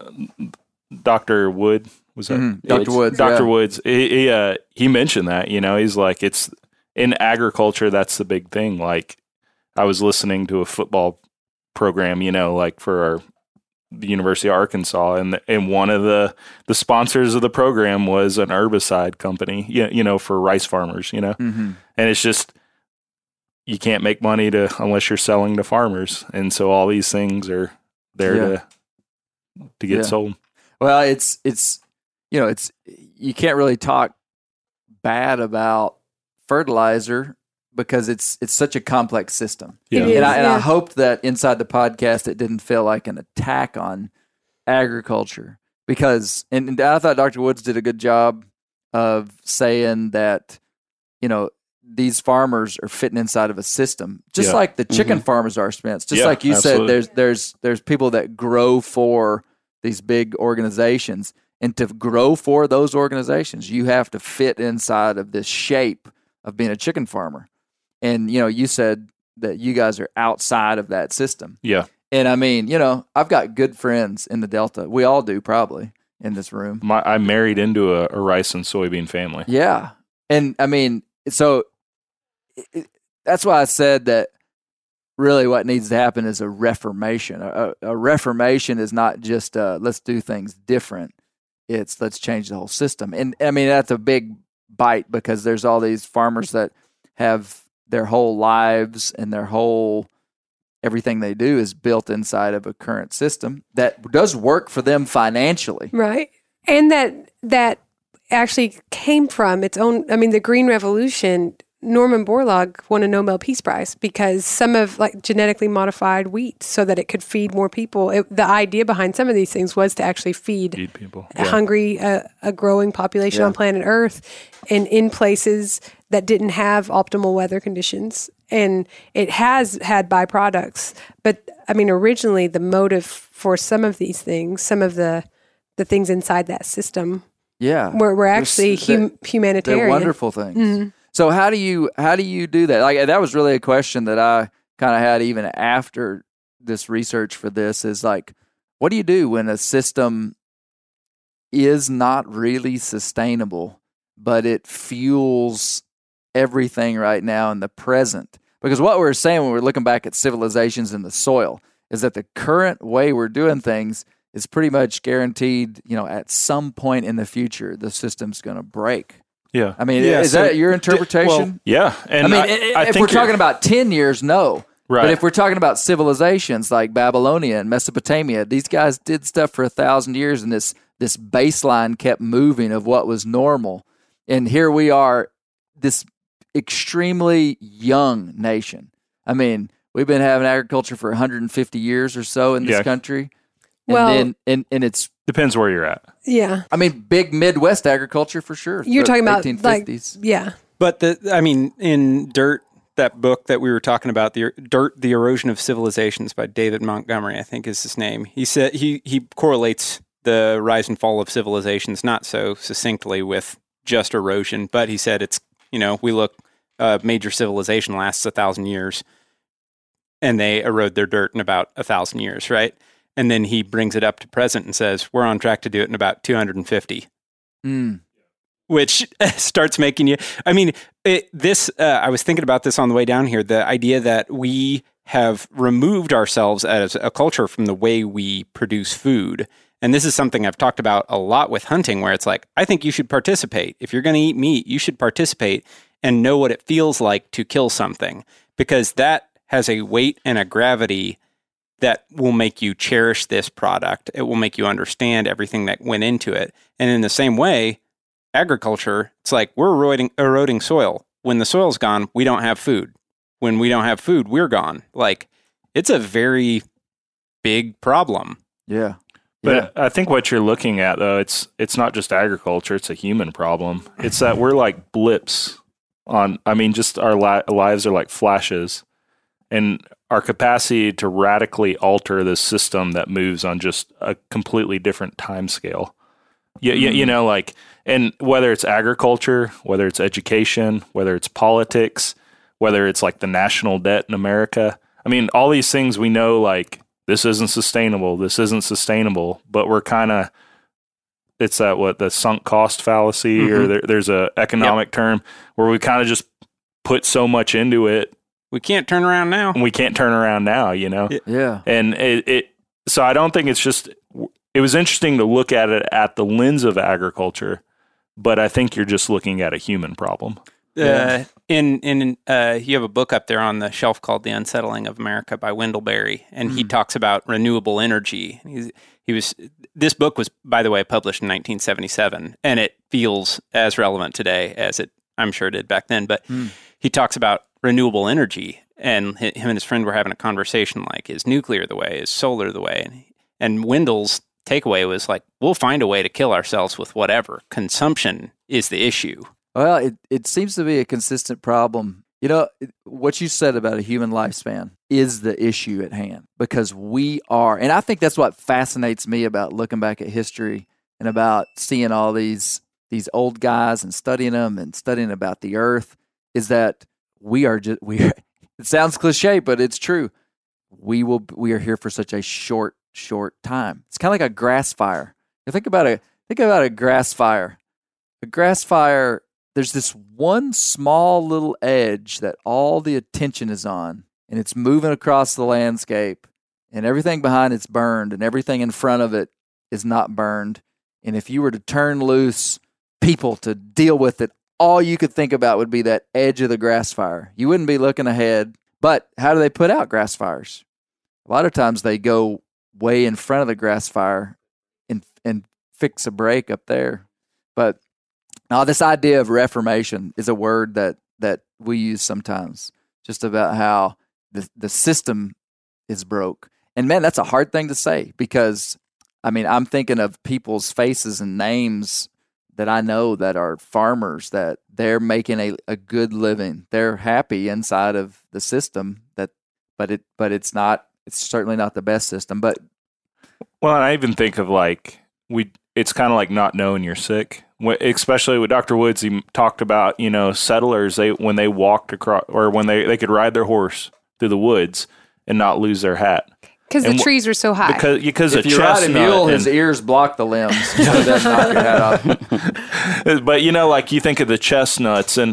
Dr. Wood was that Dr. Woods. Dr. Woods. He mentioned that. He's like, it's in agriculture. That's the big thing. Like, I was listening to a football program, for the University of Arkansas, and one of the sponsors of the program was an herbicide company, for rice farmers, and it's just, you can't make money unless you're selling to farmers, and so all these things are there to get sold. Well, it's you can't really talk bad about fertilizer because it's such a complex system. Yeah. And I hoped that inside the podcast it didn't feel like an attack on agriculture, because and I thought Dr. Woods did a good job of saying that these farmers are fitting inside of a system, just like the chicken farmers are, Spence. Just like you said, there's people that grow for these big organizations, and to grow for those organizations, you have to fit inside of this shape of being a chicken farmer. And you said that you guys are outside of that system. Yeah. And I mean, I've got good friends in the Delta. We all do, probably, in this room. I married into a rice and soybean family. Yeah. And I mean, so that's why I said that really what needs to happen is a reformation. A reformation is not just let's do things different. It's let's change the whole system. And I mean, that's a big bite, because there's all these farmers that have their whole lives and their whole everything they do is built inside of a current system that does work for them financially. Right. And that actually came from its own, I mean, the Green Revolution. Norman Borlaug won a Nobel Peace Prize because some of genetically modified wheat so that it could feed more people. The idea behind some of these things was to actually feed people, a hungry, a growing population on planet Earth, and in places that didn't have optimal weather conditions. And it has had byproducts. But I mean, originally the motive for some of these things, some of the things inside that system, were actually humanitarian. They're wonderful things. Mm-hmm. So how do you do that? Like, that was really a question that I kind of had even after this research for this, is like, what do you do when a system is not really sustainable, but it fuels everything right now in the present? Because what we're saying when we're looking back at civilizations in the soil is that the current way we're doing things is pretty much guaranteed, at some point in the future, the system's going to break. Yeah. I mean, is that your interpretation? Well, yeah. And I mean, if we're talking about 10 years, no. Right. But if we're talking about civilizations like Babylonia and Mesopotamia, these guys did stuff for 1,000 years, and this baseline kept moving of what was normal. And here we are, this extremely young nation. I mean, we've been having agriculture for 150 years or so in this country. And then it's depends where you're at. Yeah. I mean, big Midwest agriculture for sure. You're talking about 1850s. But in Dirt, that book that we were talking about, the Erosion of Civilizations by David Montgomery, I think is his name. He said he correlates the rise and fall of civilizations not so succinctly with just erosion, but he said it's, we look, major civilization lasts 1,000 years, and they erode their dirt in about 1,000 years, right? And then he brings it up to present and says, we're on track to do it in about 250. Which starts making you, I mean, I was thinking about this on the way down here, the idea that we have removed ourselves as a culture from the way we produce food. And this is something I've talked about a lot with hunting, where it's like, I think you should participate. If you're going to eat meat, you should participate and know what it feels like to kill something, because that has a weight and a gravity that will make you cherish this product. It will make you understand everything that went into it. And in the same way, agriculture, it's like we're eroding soil. When the soil's gone, we don't have food. When we don't have food, we're gone. Like, it's a very big problem. Yeah. But I think what you're looking at, though, it's not just agriculture, it's a human problem. It's that we're like blips just our lives are like flashes. And our capacity to radically alter this system that moves on just a completely different time scale. You know, like, and whether it's agriculture, whether it's education, whether it's politics, whether it's like the national debt in America. I mean, all these things we know, like, this isn't sustainable, but we're kind of, it's that, the sunk cost fallacy, or there's a economic term where we kind of just put so much into it. We can't turn around now. We can't turn around now, you know? Yeah. And so I don't think it's just, it was interesting to look at it at the lens of agriculture, but I think you're just looking at a human problem. You have a book up there on the shelf called The Unsettling of America by Wendell Berry, and he talks about renewable energy. This book was, by the way, published in 1977, and it feels as relevant today as I'm sure it did back then. But he talks about renewable energy, and him and his friend were having a conversation like, is nuclear the way? Is solar the way? And Wendell's takeaway was like, we'll find a way to kill ourselves with whatever. Consumption is the issue. Well, it seems to be a consistent problem. You know, what you said about a human lifespan is the issue at hand, because we are, and I think that's what fascinates me about looking back at history and about seeing all these old guys and studying them and studying about the earth, is that we are, it sounds cliche, but it's true. We are here for such a short time. It's kind of like a grass fire. You think about a grass fire. A grass fire, there's this one small little edge that all the attention is on, and it's moving across the landscape, and everything behind it's burned, and everything in front of it is not burned. And if you were to turn loose people to deal with it, all you could think about would be that edge of the grass fire. You wouldn't be looking ahead. But how do they put out grass fires? A lot of times they go way in front of the grass fire and fix a break up there. But now this idea of reformation is a word that we use sometimes, just about how the system is broke. And man, that's a hard thing to say, because I mean, I'm thinking of people's faces and names that I know that are farmers, that they're making a good living. They're happy inside of the system, but it's certainly not the best system. But well, I even think of like it's kind of like not knowing you're sick. Especially with Dr. Woods, he talked about, you know, settlers, when they walked across, or when they could ride their horse through the woods and not lose their hat. Because the trees were so high. Because if you ride a mule, his ears block the limbs. So that knock your hat off. But, you know, like you think of the chestnuts, and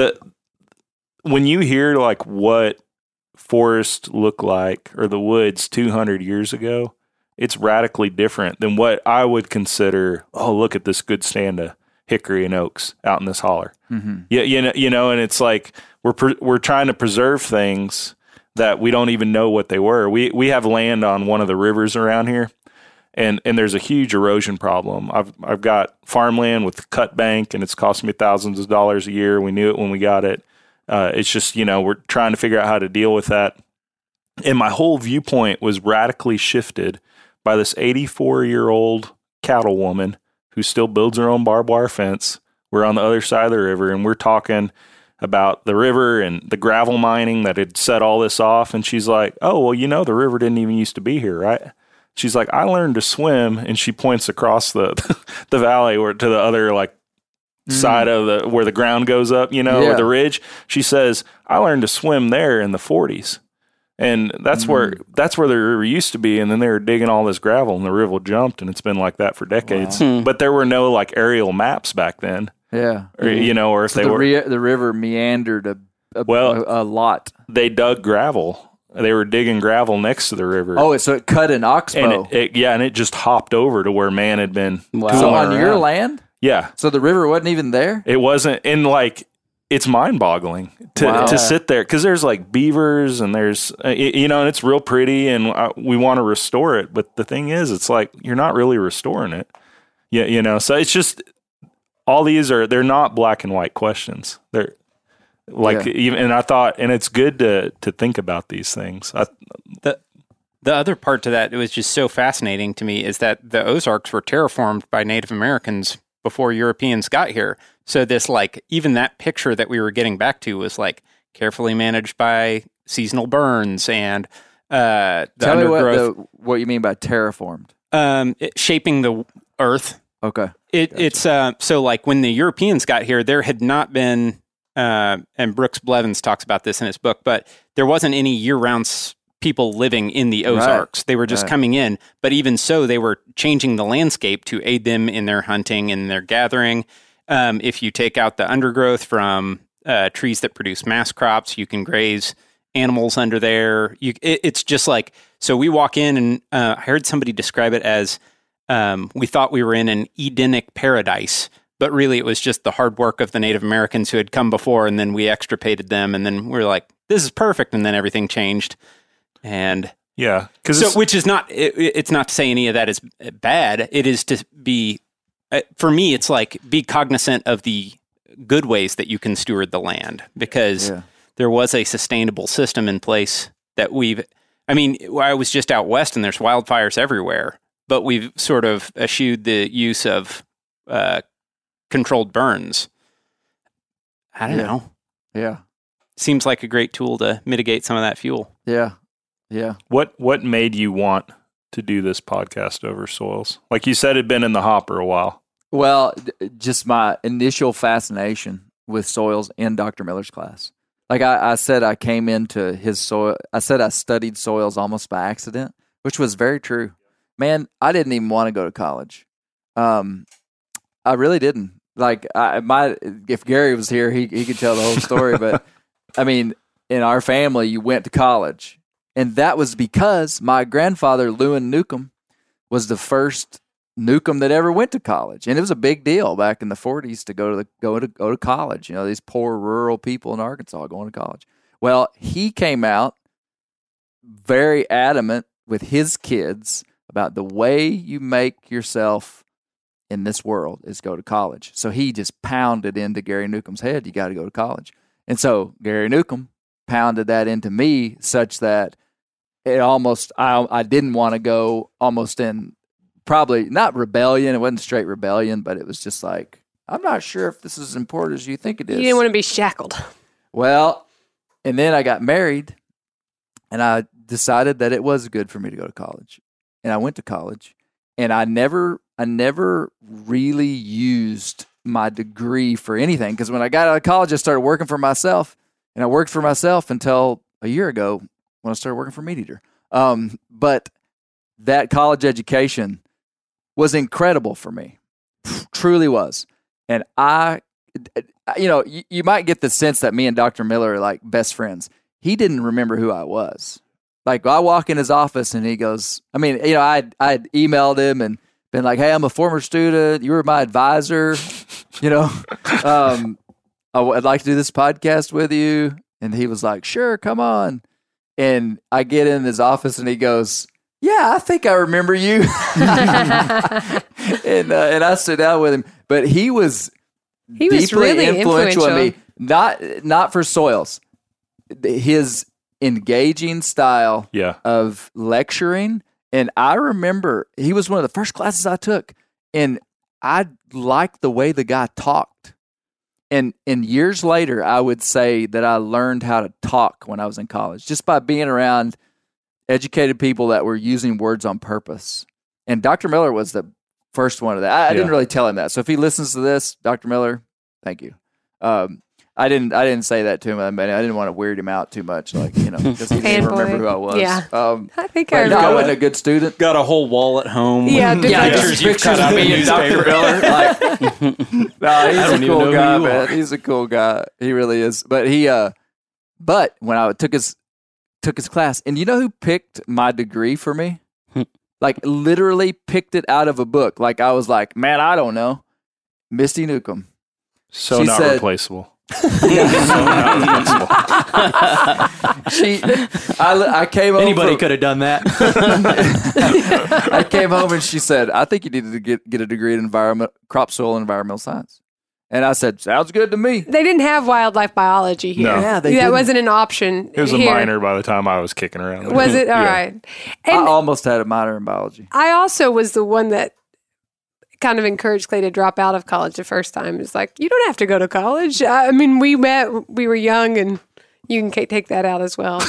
when you hear like what forests look like, or the woods 200 years ago, it's radically different than what I would consider, oh, look at this good stand of hickory and oaks out in this holler. Mm-hmm. Yeah, you know, and it's like we're trying to preserve things that we don't even know what they were. We have land on one of the rivers around here, and there's a huge erosion problem. I've got farmland with cut bank, and it's cost me thousands of dollars a year. We knew it when we got it. It's just, you know, we're trying to figure out how to deal with that. And my whole viewpoint was radically shifted by this 84-year-old cattle woman who still builds her own barbed wire fence. We're on the other side of the river, and we're talking about the river and the gravel mining that had set all this off. And she's like, oh, well, you know, the river didn't even used to be here, right? She's like, I learned to swim. And she points across the valley, or to the other side of where the ground goes up, you know, or the ridge. She says, I learned to swim there in the 40s. And that's where the river used to be. And then they were digging all this gravel, and the river jumped, and it's been like that for decades. Wow. But there were no like aerial maps back then. Yeah. Or, you know, or if so the river meandered a lot. They dug gravel They were digging gravel next to the river. Oh, so it cut an oxbow. And it just hopped over to where man had been. Wow. So on your land? Yeah. So the river wasn't even there? It wasn't. And like, it's mind-boggling to sit there because there's like beavers and there's, and it's real pretty and we want to restore it. But the thing is, it's like, you're not really restoring it. Yeah. So it's just, all these they're not black and white questions. They're like, even, and I thought, and it's good to think about these things. The other part to that, it was just so fascinating to me, is that the Ozarks were terraformed by Native Americans before Europeans got here. So this, like, even that picture that we were getting back to was like carefully managed by seasonal burns and the Tell undergrowth. me what you mean by terraformed. Shaping the earth. Okay. It's so like when the Europeans got here, there had not been, and Brooks Blevins talks about this in his book, but there wasn't any year-round people living in the Ozarks. They were just coming in. But even so, they were changing the landscape to aid them in their hunting and their gathering. If you take out the undergrowth from trees that produce mass crops, you can graze animals under there. It's just like, so we walk in and I heard somebody describe it as we thought we were in an Edenic paradise, but really it was just the hard work of the Native Americans who had come before, and then we extirpated them, and then we're like, this is perfect, and then everything changed. And yeah, which is not, it's not to say any of that is bad. It is to be, for me, it's like, be cognizant of the good ways that you can steward the land, because there was a sustainable system in place that I was just out west and there's wildfires everywhere, but we've sort of eschewed the use of controlled burns. I don't know. Yeah. Seems like a great tool to mitigate some of that fuel. Yeah. Yeah. What made you want to do this podcast over soils? Like you said, it'd been in the hopper a while. Well, just my initial fascination with soils in Dr. Miller's class. Like I said, I came into his soil. I said I studied soils almost by accident, which was very true. Man, I didn't even want to go to college. I really didn't. Like if Gary was here, he could tell the whole story. But I mean, in our family, you went to college, and that was because my grandfather, Lewin Newcomb, was the first Newcomb that ever went to college, and it was a big deal back in the 40s to go to college. These poor rural people in Arkansas going to college. Well, he came out very adamant with his kids about the way you make yourself in this world is go to college. So he just pounded into Gary Newcomb's head, you got to go to college. And so Gary Newcomb pounded that into me such that it almost I didn't want to go, almost in probably not rebellion. It wasn't straight rebellion, but it was just like, I'm not sure if this is as important as you think it is. You didn't want to be shackled. Well, and then I got married, and I decided that it was good for me to go to college. And I went to college, and I never really used my degree for anything, because when I got out of college, I started working for myself, and I worked for myself until a year ago when I started working for Meat Eater. But that college education was incredible for me, truly was. And you might get the sense that me and Dr. Miller are like best friends. He didn't remember who I was. Like, I walk in his office and he goes, I'd emailed him and been like, hey, I'm a former student. You were my advisor. I'd like to do this podcast with you. And he was like, sure, come on. And I get in his office and he goes, yeah, I think I remember you. and I sit down with him, but he was deeply really influential on me. Not for soils. His engaging style of lecturing. And I remember he was one of the first classes I took, and I liked the way the guy talked. And years later, I would say that I learned how to talk when I was in college, just by being around educated people that were using words on purpose. And Dr. Miller was the first one of that. I didn't really tell him that. So if he listens to this, Dr. Miller, thank you. I didn't say that to him. I didn't want to weird him out too much, because he didn't remember who I was. Yeah, I think I wasn't a good student. Got a whole wall at home. Yeah, pictures you've cut out of me and Dr. Miller. He's a cool guy, man. He's a cool guy. He really is. But but when I took took his class. And you know who picked my degree for me? Like literally picked it out of a book. Like I was like, man, I don't know. Misty Newcomb. So not replaceable. I came home. Anybody could have done that. I came home and she said, I think you needed to get a degree in crop, soil, and environmental science. And I said, sounds good to me. They didn't have wildlife biology here. No. Yeah, that wasn't an option. It was a minor by the time I was kicking around. Was it? All right. And I almost had a minor in biology. I also was the one that kind of encouraged Clay to drop out of college the first time. It's like, you don't have to go to college. I mean, we were young, and you can take that out as well.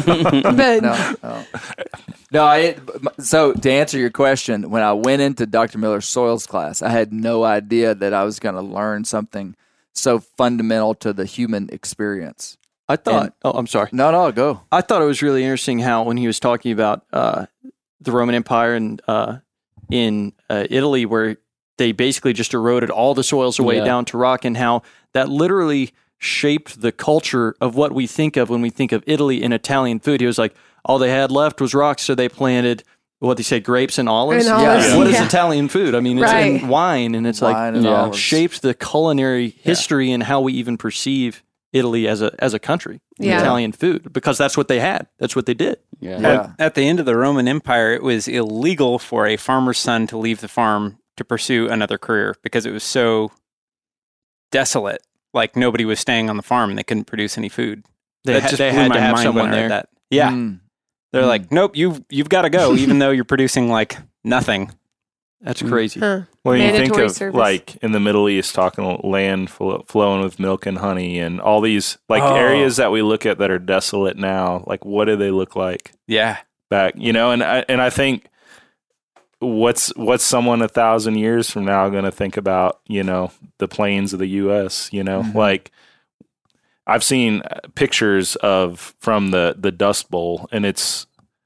But No, so to answer your question, when I went into Dr. Miller's soils class, I had no idea that I was going to learn something so fundamental to the human experience. I thought, I'm sorry. No, go. I thought it was really interesting how when he was talking about the Roman Empire and in Italy, where they basically just eroded all the soils away down to rock, and how that literally shaped the culture of what we think of when we think of Italy and Italian food. He was like, all they had left was rocks, so they planted, what they say, grapes and olives. What is Italian food? I mean, it's in wine, and it's like shaped the culinary history and how we even perceive Italy as a country, Italian food, because that's what they had. That's what they did. At the end of the Roman Empire, it was illegal for a farmer's son to leave the farm to pursue another career because it was so desolate. Like nobody was staying on the farm and they couldn't produce any food. They had to have someone there. That. Yeah. They're like, nope, you've got to go, even though you're producing like nothing. That's crazy. Well, you think of like in the Middle East, talking land flowing with milk and honey, and all these like areas that we look at that are desolate now. Like, what do they look like? Yeah, back, and I think what's someone 1,000 years from now going to think about? The plains of the U.S. Like I've seen pictures from the Dust Bowl, and it's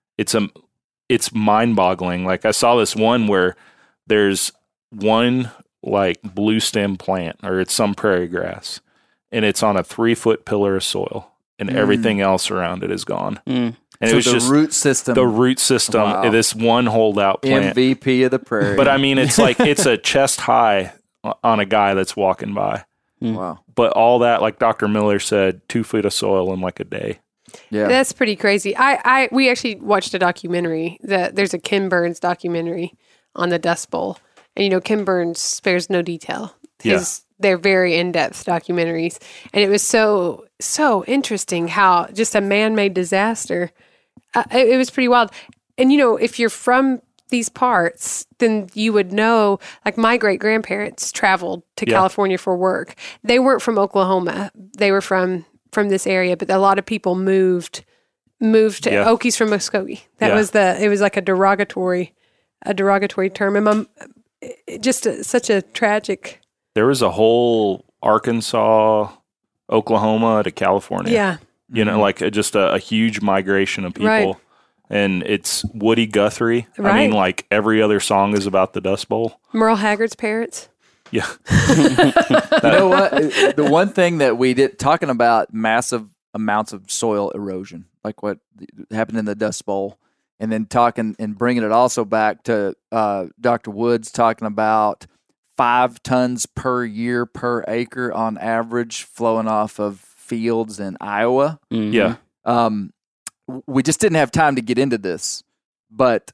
mind-boggling. Like I saw this one where there's one like blue stem plant, or it's some prairie grass, and it's on a 3-foot pillar of soil, and everything else around it is gone. And so it was the root system. Wow. This one holdout plant, MVP of the prairie. But I mean, it's like it's a chest high on a guy that's walking by. Wow! But all that, like Dr. Miller said, 2 feet of soil in like a day. Yeah, that's pretty crazy. We actually watched a documentary. There's a Ken Burns documentary on the Dust Bowl, and Ken Burns spares no detail. They're very in-depth documentaries, and it was so interesting how just a man-made disaster. It was pretty wild, and if you're from these parts, then you would know. Like my great-grandparents traveled to California for work. They weren't from Oklahoma; they were from this area, but a lot of people moved to Okies from Muskogee. It was like a derogatory term, and such a tragic. There was a whole Arkansas, Oklahoma to California. Yeah. Like just a huge migration of people. Right. And it's Woody Guthrie. Right. I mean, like every other song is about the Dust Bowl. Merle Haggard's parents. Yeah. You know what? The one thing that we did, talking about massive amounts of soil erosion, like what happened in the Dust Bowl, and then talking and bringing it also back to Dr. Woods talking about 5 tons per year per acre on average flowing off of fields in Iowa. Mm-hmm. Yeah. We just didn't have time to get into this, but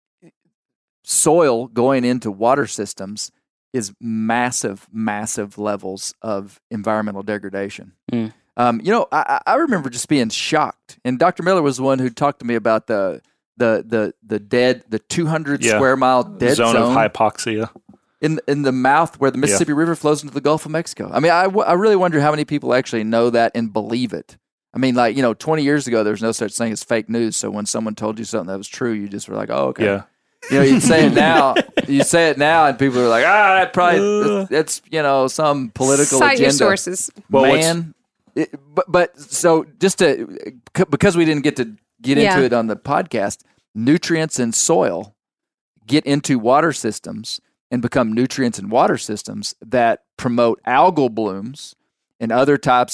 soil going into water systems is massive, massive levels of environmental degradation. I remember just being shocked. And Dr. Miller was the one who talked to me about the 200 square mile dead zone of hypoxia in the mouth where the Mississippi River flows into the Gulf of Mexico. I mean, I really wonder how many people actually know that and believe it. I mean, 20 years ago, there was no such thing as fake news. So when someone told you something that was true, you just were like, oh, okay. Yeah. You'd say it now. You say it now, and people are like, that probably that's some political Cite agenda. Your sources. Well, but so just because we didn't get into it on the podcast, nutrients in soil get into water systems and become nutrients in water systems that promote algal blooms and other types of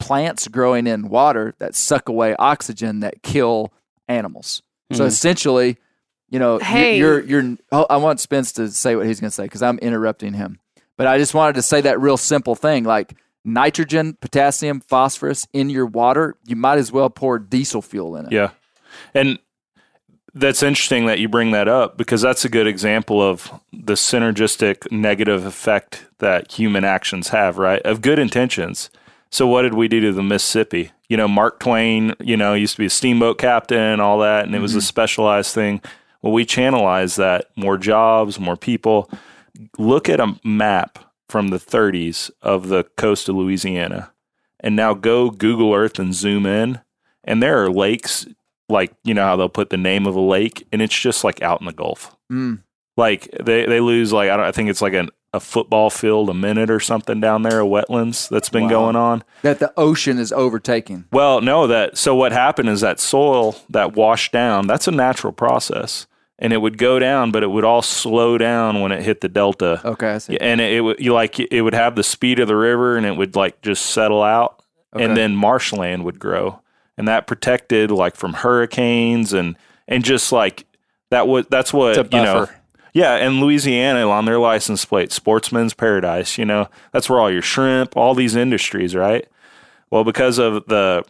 plants growing in water that suck away oxygen that kill animals. So essentially, you know, you're I want Spence to say what he's going to say because I'm interrupting him. But I just wanted to say that real simple thing, like nitrogen, potassium, phosphorus in your water, you might as well pour diesel fuel in it. Yeah. And that's interesting that you bring that up because that's a good example of the synergistic negative effect that human actions have, right? Of good intentions. So what did we do to the Mississippi? You know, Mark Twain, you know, used to be a steamboat captain and all that, and it was a specialized thing. Well, we channelized that. More jobs, more people. Look at a map from the 30s of the coast of Louisiana, and now go Google Earth and zoom in, and there are lakes, like, you know how they'll put the name of a lake, and it's just like out in the Gulf. Like they lose like I think it's like a football field a minute or something down there, of wetlands that's been going on. That the ocean is overtaking. Well, no, so what happened is that soil that washed down, that's a natural process. And it would go down, but it would all slow down when it hit the delta. Okay, I see. And it would have the speed of the river, and it would like just settle out, and then marshland would grow, and that protected like from hurricanes and just like that's what you know. Yeah, and Louisiana on their license plate, Sportsman's Paradise. You know, that's where all your shrimp, all these industries, right? Well, because of the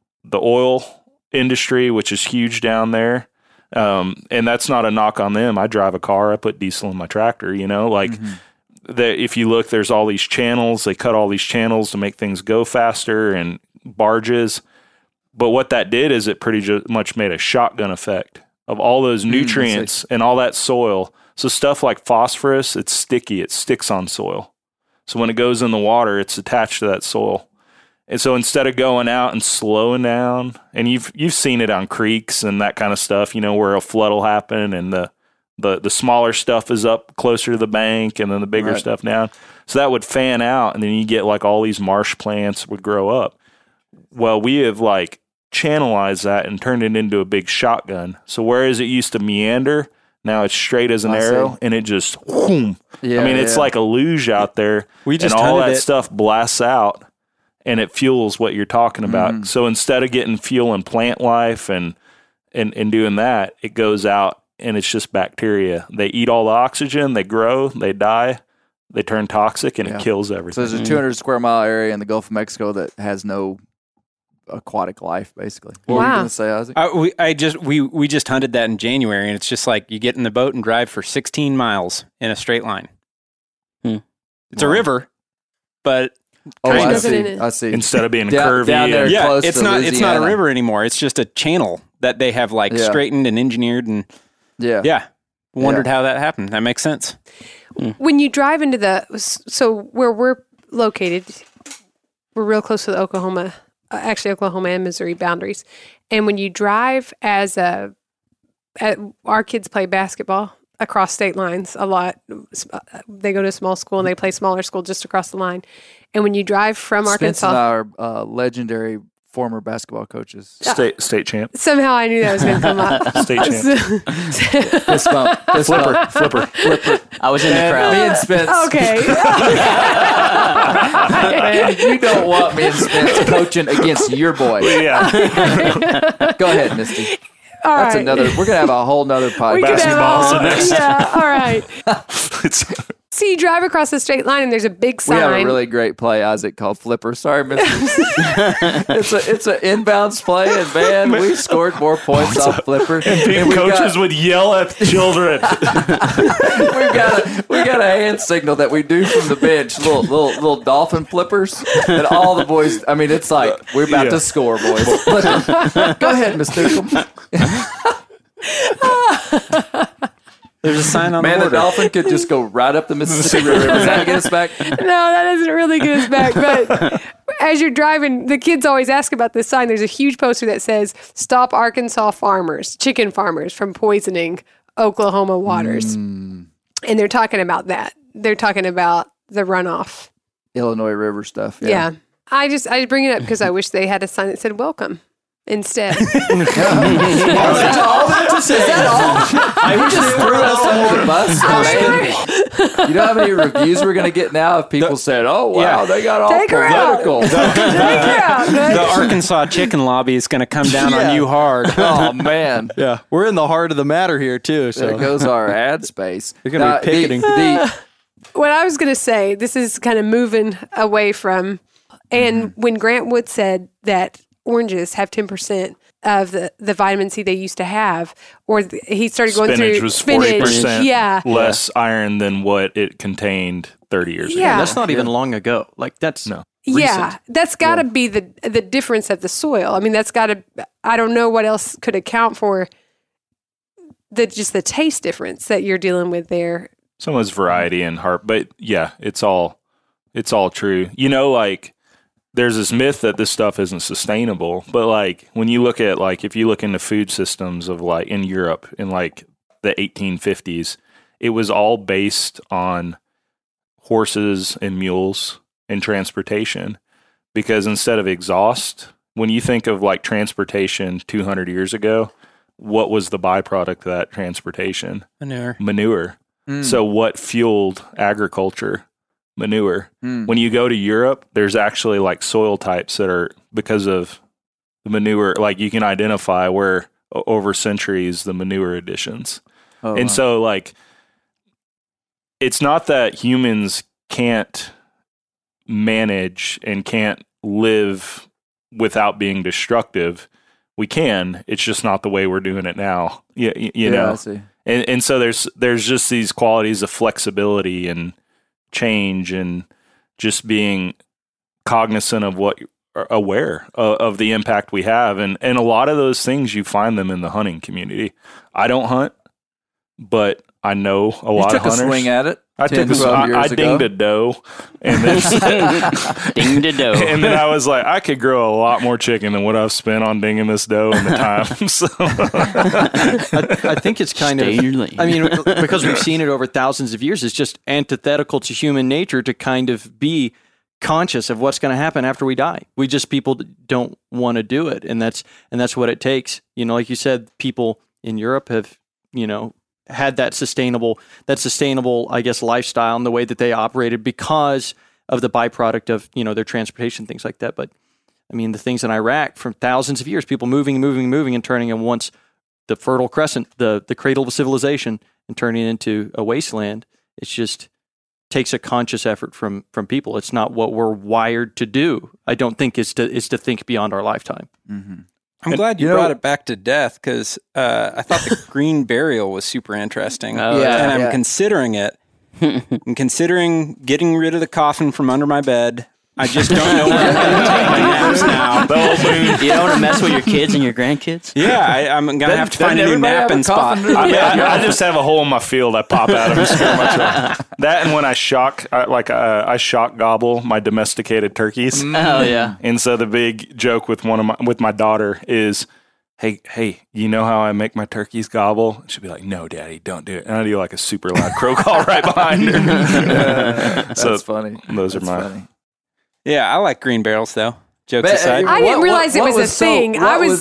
oil industry, which is huge down there. And that's not a knock on them. I drive a car. I put diesel in my tractor, you know, like if you look, there's all these channels. They cut all these channels to make things go faster and barges. But what that did is it pretty much made a shotgun effect of all those nutrients and all that soil. So stuff like phosphorus, it's sticky. It sticks on soil. So when it goes in the water, it's attached to that soil. And so instead of going out and slowing down, and you've seen it on creeks and that kind of stuff, you know, where a flood will happen and the smaller stuff is up closer to the bank and then the bigger stuff down. So that would fan out, and then you get like all these marsh plants would grow up. Well, we have like channelized that and turned it into a big shotgun. So whereas it used to meander, now it's straight as an arrow, and it just whoom. Yeah, I mean, it's like a luge out there, and all that stuff blasts out. And it fuels what you're talking about. So instead of getting fuel and plant life and doing that, it goes out and it's just bacteria. They eat all the oxygen, they grow, they die, they turn toxic, and it kills everything. So there's a 200 square mile area in the Gulf of Mexico that has no aquatic life, basically. What were you going to say, Isaac? We just hunted that in January, and it's just like you get in the boat and drive for 16 miles in a straight line. It's a river, but... I see. Instead of being curvy, down there close it's to not. Louisiana. It's not a river anymore. It's just a channel that they have like straightened and engineered, and wondered how that happened. That makes sense. When you drive into so where we're located, we're real close to the Oklahoma and Missouri boundaries, and when you drive our kids play basketball across state lines a lot. They go to a small school and they play smaller school just across the line. And when you drive from Spence Arkansas, and I are legendary former basketball coaches. State champ. Somehow I knew that was going to come up. State champ. Fist bump. Flipper. I was in the crowd. Me and Spence. Okay. Man, you don't want me and Spence coaching against your boy. Yeah. Go ahead, Misty. All That's right. another. We're gonna have a whole nother podcast. Basketball's the next. Yeah. All right. So you drive across the straight line and there's a big sign. We have a really great play, Isaac, called Flipper. Sorry, Mr. it's an inbounds play, and man, we scored more points off Flipper. And coaches would yell at children. we got a hand signal that we do from the bench, little dolphin flippers, and all the boys. I mean, it's like we're about to score, boys. Go ahead, Mr. Newcomb. There's a sign on the Man, border. the dolphin could just go right up the Mississippi River. Does that get us back? No, that doesn't really get us back. But as you're driving, the kids always ask about this sign. There's a huge poster that says, "Stop Arkansas farmers, chicken farmers, from poisoning Oklahoma waters." And they're talking about that. They're talking about the runoff. Illinois River stuff. Yeah. I just bring it up because I wish they had a sign that said "Welcome." instead. all that to say. Is that all? You just threw us under the bus. You know how many reviews we're going to get now if people said, "Oh wow, they got all political." The Arkansas chicken lobby is going to come down on you hard. Oh man, yeah, we're in the heart of the matter here too. So there goes our ad space. You're going to be picketing. What I was going to say, this is kind of moving away from, and when Grant Wood said that oranges have 10% of the vitamin C they used to have, or he started going spinach through was 40% less Yeah. iron than what it contained 30 years ago. Yeah. That's not even long ago. Like that's No. recent. Yeah, that's got to be the difference of the soil. I mean, that's got to. I don't know what else could account for the taste difference that you're dealing with there. Some of it's variety and heart, but yeah, it's all true. You know, like there's this myth that this stuff isn't sustainable, but like when you look at like if you look into food systems of like in Europe in like the 1850s, it was all based on horses and mules and transportation, because instead of exhaust, when you think of like transportation 200 years ago, what was the byproduct of that transportation? Manure. So what fueled agriculture? Manure. When you go to Europe, there's actually like soil types that are, because of the manure, like you can identify where over centuries the manure additions. So like, it's not that humans can't manage and can't live without being destructive. We can. It's just not the way we're doing it now. You know. I see. And so there's just these qualities of flexibility and change and just being cognizant of what aware of the impact we have. And a lot of those things, you find them in the hunting community. I don't hunt, but I know a lot of hunters. You took a swing at it. I dinged a doe, and then dinged a doe, and then I was like, I could grow a lot more chicken than what I've spent on dinging this doe in the time. So I think it's kind of, I mean, because we've seen it over thousands of years, it's just antithetical to human nature to kind of be conscious of what's going to happen after we die. people don't want to do it, and that's what it takes. You know, like you said, people in Europe have, you know, had that sustainable, I guess, lifestyle and the way that they operated because of the byproduct of, you know, their transportation, things like that. But I mean, the things in Iraq from thousands of years, people moving and turning in once the Fertile Crescent, the cradle of civilization, and turning it into a wasteland. It's just takes a conscious effort from people. It's not what we're wired to do. I don't think is to think beyond our lifetime. Mm-hmm. I'm glad you brought it back to death, because I thought the green burial was super interesting. And I'm considering it. I'm considering getting rid of the coffin from under my bed. I just don't know where I'm going to take my naps now. You don't want to mess with your kids and your grandkids? Yeah, I'm going to have to find a new napping spot. I just have a hole in my field. I pop out of and scare my child. That, and when I shock gobble my domesticated turkeys. Oh yeah. And so the big joke with my daughter is, hey, you know how I make my turkeys gobble? She'll be like, no, Daddy, don't do it. And I do like a super loud crow call right behind her. That's funny. Those are my... Funny. Yeah, I like green barrels, though. Jokes aside. I didn't realize it was a thing.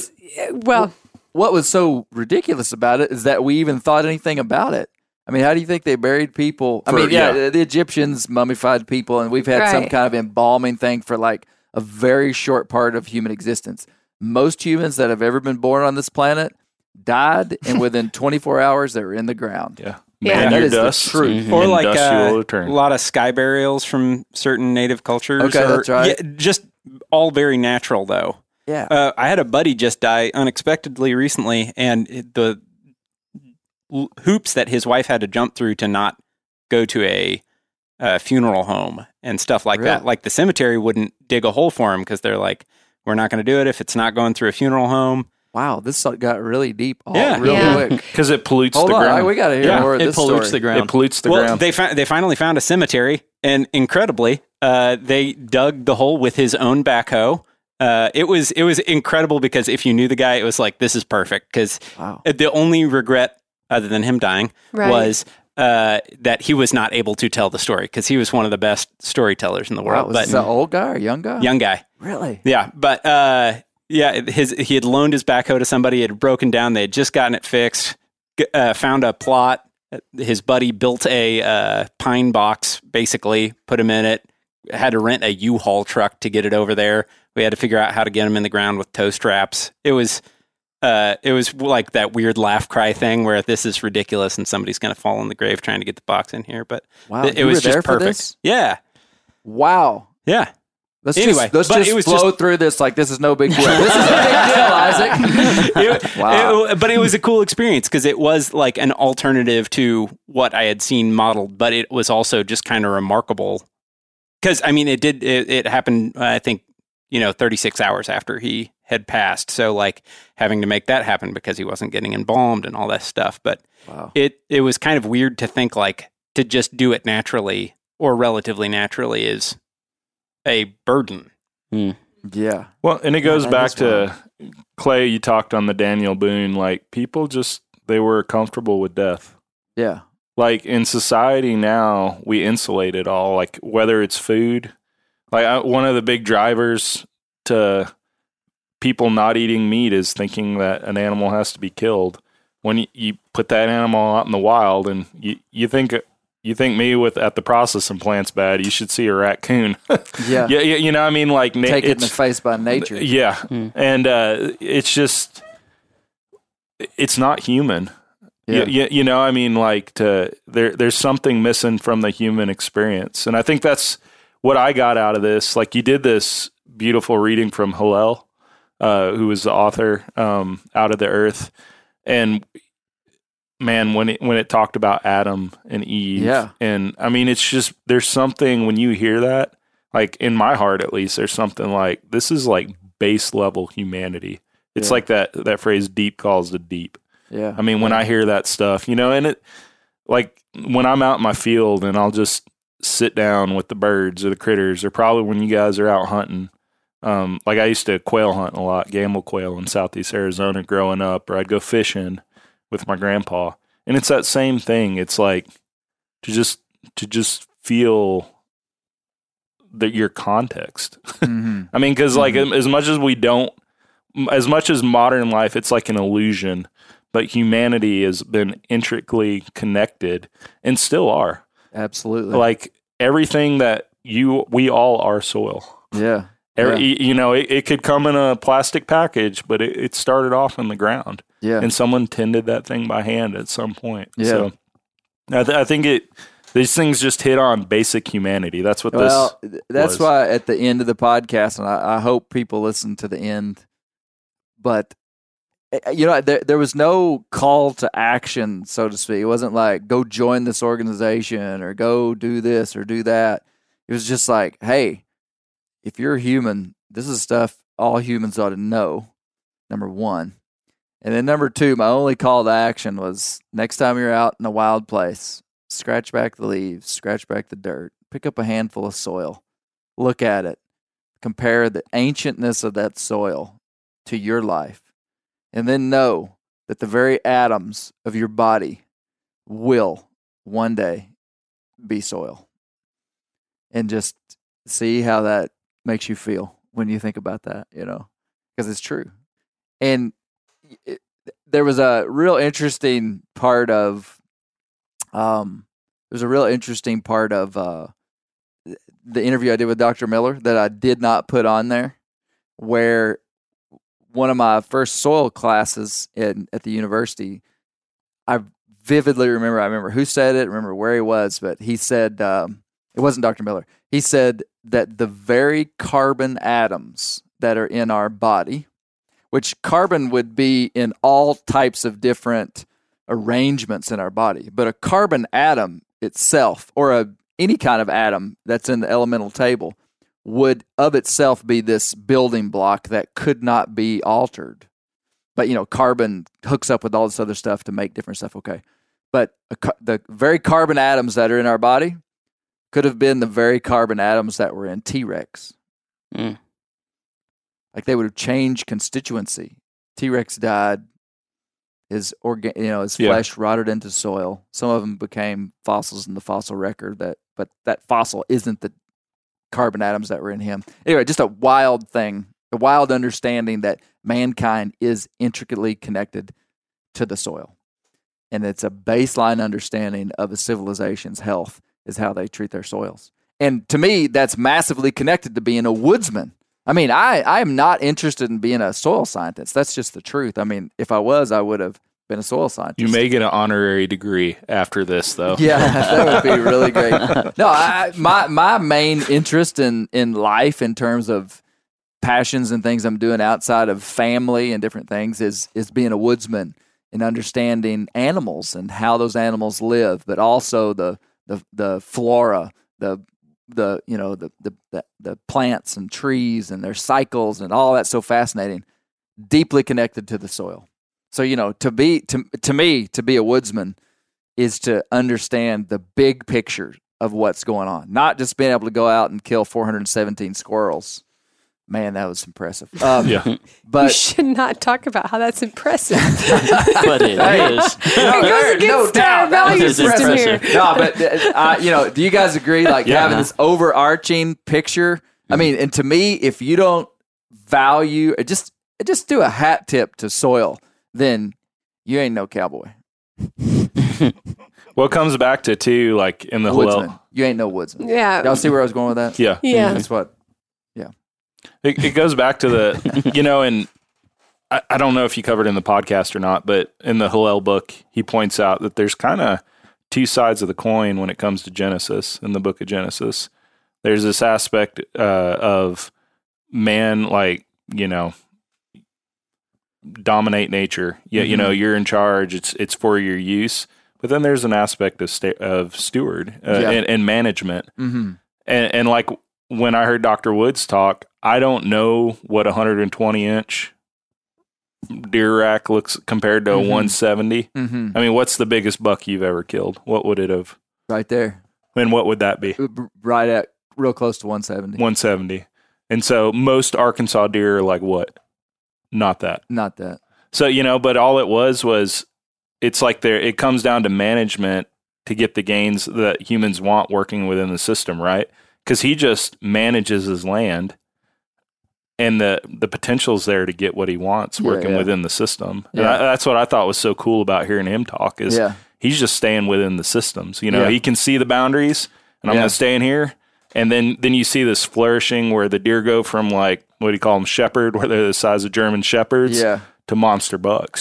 What was so ridiculous about it is that we even thought anything about it. I mean, how do you think they buried people? The Egyptians mummified people, and we've had some kind of embalming thing for like a very short part of human existence. Most humans that have ever been born on this planet died, and within 24 hours, they were in the ground. Yeah. Man, that is dust, the truth. Mm-hmm. Or like a lot of sky burials from certain native cultures. Okay, that's right. Yeah, just all very natural, though. Yeah. I had a buddy just die unexpectedly recently, and the hoops that his wife had to jump through to not go to a funeral home and stuff like that. Like the cemetery wouldn't dig a hole for him because they're like, we're not going to do it if it's not going through a funeral home. Wow, this got really deep real quick. Because it pollutes the ground. We got to hear more of this story. It pollutes the ground. It pollutes the ground. They finally found a cemetery, and incredibly, they dug the hole with his own backhoe. It was incredible, because if you knew the guy, it was like, this is perfect. Because the only regret, other than him dying, was that he was not able to tell the story, because he was one of the best storytellers in the world. Was this an old guy or young guy? Young guy. Really? Yeah, but Yeah, he had loaned his backhoe to somebody. It had broken down. They had just gotten it fixed. Found a plot. His buddy built a pine box, basically, put him in it. Had to rent a U-Haul truck to get it over there. We had to figure out how to get him in the ground with tow straps. It was like that weird laugh cry thing where this is ridiculous and somebody's going to fall in the grave trying to get the box in here. But wow, it was just perfect. Yeah. Wow. Yeah. Let's just flow through this like this is no big deal. This is a big deal, Isaac. Wow. But it was a cool experience because it was like an alternative to what I had seen modeled, but it was also just kind of remarkable. Because, I mean, it happened, I think, 36 hours after he had passed. So, like, having to make that happen because he wasn't getting embalmed and all that stuff. But wow. It was kind of weird to think, like, to just do it naturally or relatively naturally is a burden. Yeah. Well, and it goes back to Clay, you talked on the Daniel Boone, like, people just, they were comfortable with death. Yeah. Like, in society now, we insulate it all, like, whether it's food. Like, one of the big drivers to people not eating meat is thinking that an animal has to be killed. When you put that animal out in the wild and you think me at the processing plant's bad, you should see a raccoon. Yeah. You know what I mean? Like, take it in the face by nature. Yeah. And it's just, it's not human. Yeah. You know, I mean, like, there's something missing from the human experience. And I think that's what I got out of this. Like, you did this beautiful reading from Hillel, who was the author, Out of the Earth. And man, when it talked about Adam and Eve, yeah. And I mean, it's just, there's something when you hear that, like, in my heart, at least, there's something like, this is like base level humanity. It's like that phrase, deep calls to deep. Yeah. I mean, when I hear that stuff, and it, like, when I'm out in my field and I'll just sit down with the birds or the critters, or probably when you guys are out hunting, like I used to quail hunt a lot, gamble quail in Southeast Arizona growing up, or I'd go fishing with my grandpa. And it's that same thing. It's like to just feel that your context. Mm-hmm. I mean, because like as much as modern life, it's like an illusion. But humanity has been intricately connected and still are. Absolutely. Like everything that we all are soil. Yeah. It could come in a plastic package, but it started off in the ground. Yeah. And someone tended that thing by hand at some point. Yeah. So I think these things just hit on basic humanity. That's what that's why at the end of the podcast, and I hope people listen to the end, but there was no call to action, so to speak. It wasn't like, go join this organization or go do this or do that. It was just like, hey, if you're a human, this is stuff all humans ought to know, number one. And then number two, my only call to action was next time you're out in a wild place, scratch back the leaves, scratch back the dirt, pick up a handful of soil, look at it, compare the ancientness of that soil to your life. And then know that the very atoms of your body will one day be soil. And just see how that makes you feel when you think about that, because it's true. And there was a real interesting part of, the interview I did with Dr. Miller that I did not put on there, where one of my first soil classes at the university, I vividly remember, I remember who said it, remember where he was, but he said, it wasn't Dr. Miller. He said that the very carbon atoms that are in our body, which carbon would be in all types of different arrangements in our body, but a carbon atom itself, or any kind of atom that's in the elemental table, would of itself be this building block that could not be altered. But, carbon hooks up with all this other stuff to make different stuff, okay. But the very carbon atoms that are in our body could have been the very carbon atoms that were in T-Rex. Mm. Like they would have changed constituency. T-Rex died. His flesh rotted into soil. Some of them became fossils in the fossil record, but that fossil isn't the carbon atoms that were in him. Anyway, just a wild wild understanding that mankind is intricately connected to the soil. And it's a baseline understanding of a civilization's health is how they treat their soils. And to me, that's massively connected to being a woodsman. I mean, I am not interested in being a soil scientist. That's just the truth. I mean, if I was, I would have been a soil scientist. You may get an honorary degree after this, though. Yeah, that would be really great. No, my main interest in life in terms of passions and things I'm doing outside of family and different things is being a woodsman and understanding animals and how those animals live, but also the flora, the plants and trees and their cycles and all that's so fascinating, deeply connected to the soil. So, to me, to be a woodsman is to understand the big picture of what's going on, not just being able to go out and kill 417 squirrels. Man, that was impressive. Yeah. But you should not talk about how that's impressive. But it is. It goes against our value system here. No, but do you guys agree? Like having this overarching picture. I mean, and to me, if you don't value, just do a hat tip to soil, then you ain't no cowboy. Well, it comes back to too, like in the woodsman. You ain't no woodsman. Yeah. Y'all see where I was going with that? Yeah. Yeah. That's what. It goes back to the, and I don't know if you covered in the podcast or not, but in the Hillel book, he points out that there's kind of two sides of the coin when it comes to Genesis, in the book of Genesis. There's this aspect of man, dominate nature. Yeah, you're in charge. It's for your use. But then there's an aspect of steward and management. Mm-hmm. And like when I heard Dr. Woods talk, I don't know what 120-inch deer rack looks compared to a 170. Mm-hmm. I mean, what's the biggest buck you've ever killed? What would it have? Right there. And what would that be? Right at real close to 170. 170. And so most Arkansas deer are like what? Not that. Not that. So, but all it was it's like it comes down to management to get the gains that humans want working within the system, right? Because he just manages his land, and the potential's there to get what he wants working within the system. Yeah. And that's what I thought was so cool about hearing him talk is he's just staying within the systems. He can see the boundaries, and I'm going to stay in here. And then you see this flourishing where the deer go from what do you call them, shepherd, where they're the size of German shepherds, to monster bucks.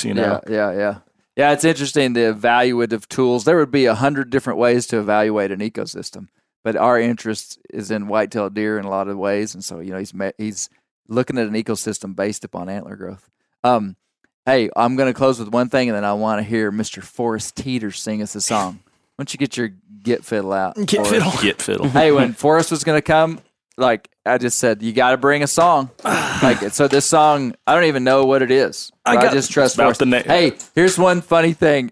Yeah, it's interesting, the evaluative tools. There would be 100 different ways to evaluate an ecosystem. But our interest is in white-tailed deer in a lot of ways, and so he's looking at an ecosystem based upon antler growth. Hey, I'm going to close with one thing, and then I want to hear Mr. Forrest Teeter sing us a song. Why don't you get your Get Fiddle out? Get Fiddle. Hey, when Forrest was going to come, I just said, you got to bring a song. So this song, I don't even know what it is. I just trust Forrest. Hey, here's one funny thing.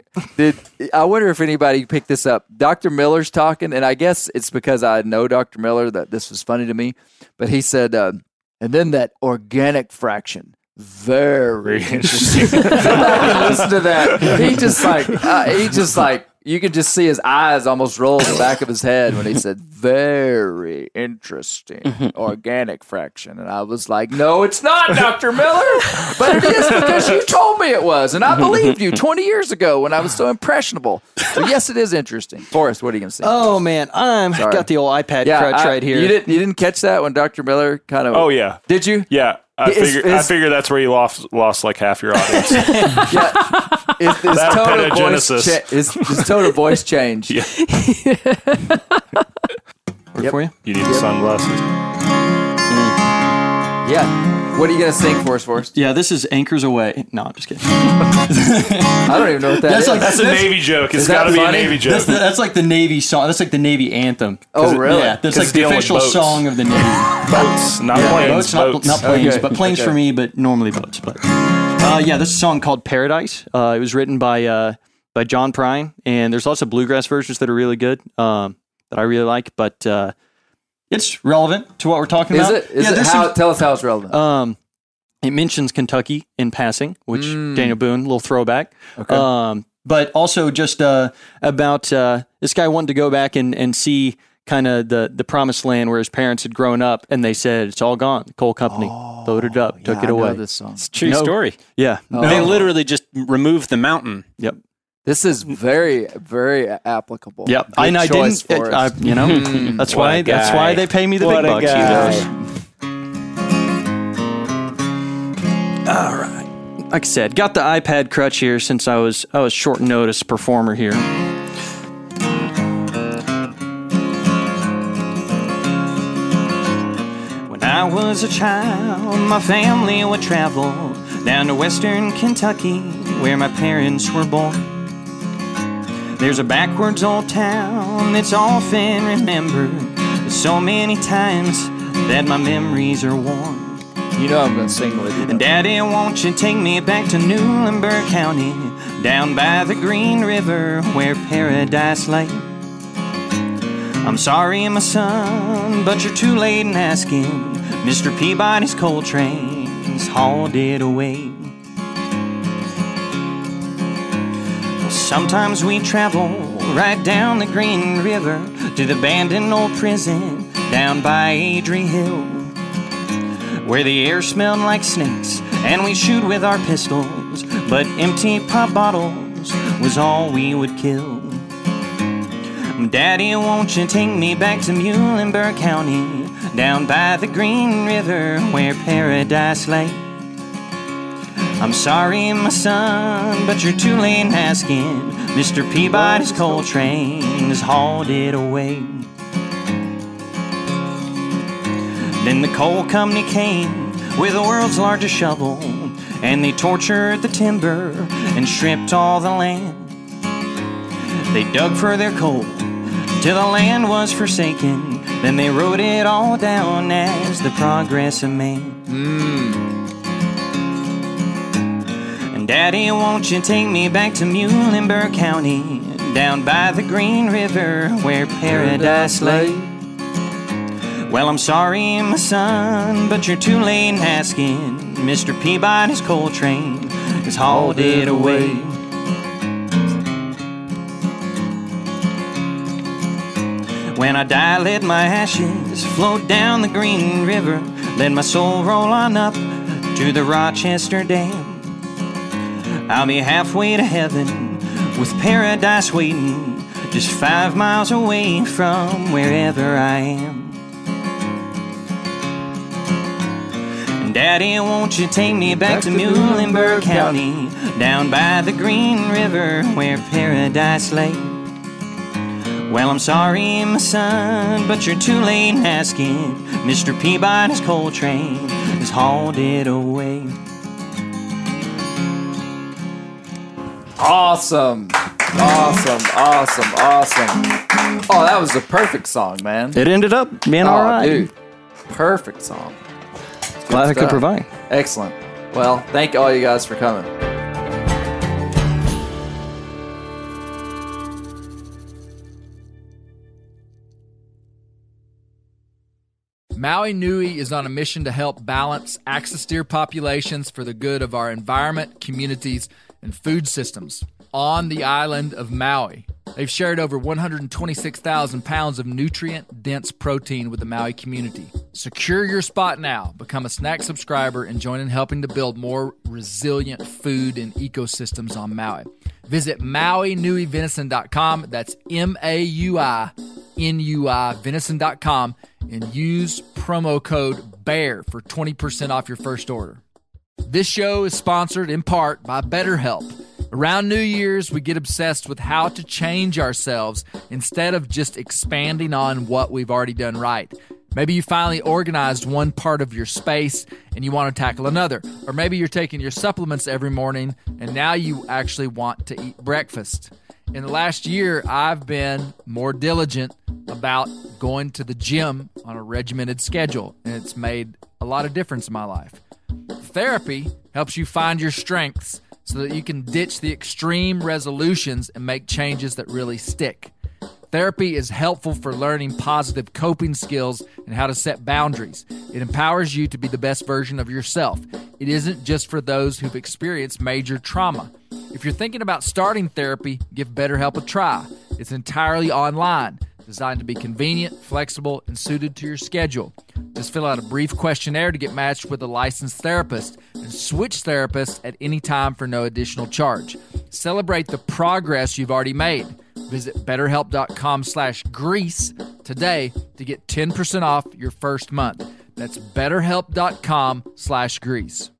I wonder if anybody picked this up. Dr. Miller's talking, and I guess it's because I know Dr. Miller that this was funny to me. But he said, and then that organic fraction. Very interesting. Listen to that. He just you could just see his eyes almost roll in the back of his head when he said, very interesting organic fraction. And I was like, no, it's not, Dr. Miller. But it is because you told me it was. And I believed you 20 years ago when I was so impressionable. So yes, it is interesting. Forrest, what are you going to say? Oh, man. I've got the old iPad crutch right here. You didn't catch that when Dr. Miller kind of... Oh, yeah. Did you? Yeah. I figured that's where you lost like half your audience. His tone of voice changed. Yeah. Work for you? You need the sunglasses. Yeah. What are you going to sing for us, Forrest? Yeah, this is Anchors Away. No, I'm just kidding. I don't even know what that is. That's a Navy joke. It's got to be a Navy joke. That's like the Navy song. That's like the Navy anthem. Oh, really? Yeah, that's like the official song of the Navy. Boats, not planes. Boats. Not planes, but planes for me, but normally boats. But this is a song called Paradise. It was written by John Prine, and there's lots of bluegrass versions that are really good that I really like, but... it's relevant to what we're talking about. Is it? Tell us how it's relevant. It mentions Kentucky in passing, which Daniel Boone, little throwback. Okay. But also just about this guy wanted to go back and see kind of the promised land where his parents had grown up, and they said, it's all gone, the coal company. loaded up, took it away. This song. It's a true story. Yeah. They literally just removed the mountain. Yep. This is very, very applicable. Yep. I didn't. That's why. That's why they pay me the big bucks. All right. Like I said, got the iPad crutch here since I was short notice performer here. When I was a child, my family would travel down to western Kentucky, where my parents were born. There's a backwards old town that's often remembered so many times that my memories are worn. You know I'm going to sing with you. And Daddy, won't you take me back to Muhlenberg County, down by the Green River where paradise lay? I'm sorry, my son, but you're too late in asking. Mr. Peabody's coal trains hauled it away. Sometimes we travel right down the Green River to the abandoned old prison down by Adrie Hill, where the air smelled like snakes and we shoot with our pistols, but empty pop bottles was all we would kill. Daddy, won't you take me back to Muhlenberg County, down by the Green River where paradise lay? I'm sorry, my son, but you're too late in asking. Mr. Peabody's coal train has hauled it away. Then the coal company came with the world's largest shovel, and they tortured the timber and stripped all the land. They dug for their coal till the land was forsaken. Then they wrote it all down as the progress of man. Daddy, won't you take me back to Muhlenberg County, down by the Green River where paradise lay? Well, I'm sorry, my son, but you're too late in asking. Mr. Peabody's coal train has hauled it away. When I die, let my ashes float down the Green River. Let my soul roll on up to the Rochester Dam. I'll be halfway to heaven with paradise waiting, just 5 miles away from wherever I am. And Daddy, won't you take me back to Muhlenberg County, down by the Green River where paradise lay? Well, I'm sorry, my son, but you're too late in asking. Mr. Peabody's coal train has hauled it away. Awesome. Oh, that was a perfect song, man. It ended up being all right. Dude, perfect song. Glad I could provide. Excellent. Well, thank all you guys for coming. Maui Nui is on a mission to help balance axis deer populations for the good of our environment, communities, and food systems on the island of Maui. They've shared over 126,000 pounds of nutrient-dense protein with the Maui community. Secure your spot now. Become a Snack subscriber and join in helping to build more resilient food and ecosystems on Maui. Visit MauiNuiVenison.com. That's MauiNui venison.com and use promo code BEAR for 20% off your first order. This show is sponsored in part by BetterHelp. Around New Year's, we get obsessed with how to change ourselves instead of just expanding on what we've already done right. Maybe you finally organized one part of your space and you want to tackle another. Or maybe you're taking your supplements every morning and now you actually want to eat breakfast. In the last year, I've been more diligent about going to the gym on a regimented schedule, and it's made a lot of difference in my life. Therapy helps you find your strengths so that you can ditch the extreme resolutions and make changes that really stick. Therapy is helpful for learning positive coping skills and how to set boundaries. It empowers you to be the best version of yourself. It isn't just for those who've experienced major trauma. If you're thinking about starting therapy, give BetterHelp a try. It's entirely online. designed to be convenient, flexible, and suited to your schedule. Just fill out a brief questionnaire to get matched with a licensed therapist and switch therapists at any time for no additional charge. Celebrate the progress you've already made. Visit BetterHelp.com/Grease today to get 10% off your first month. That's BetterHelp.com/Grease.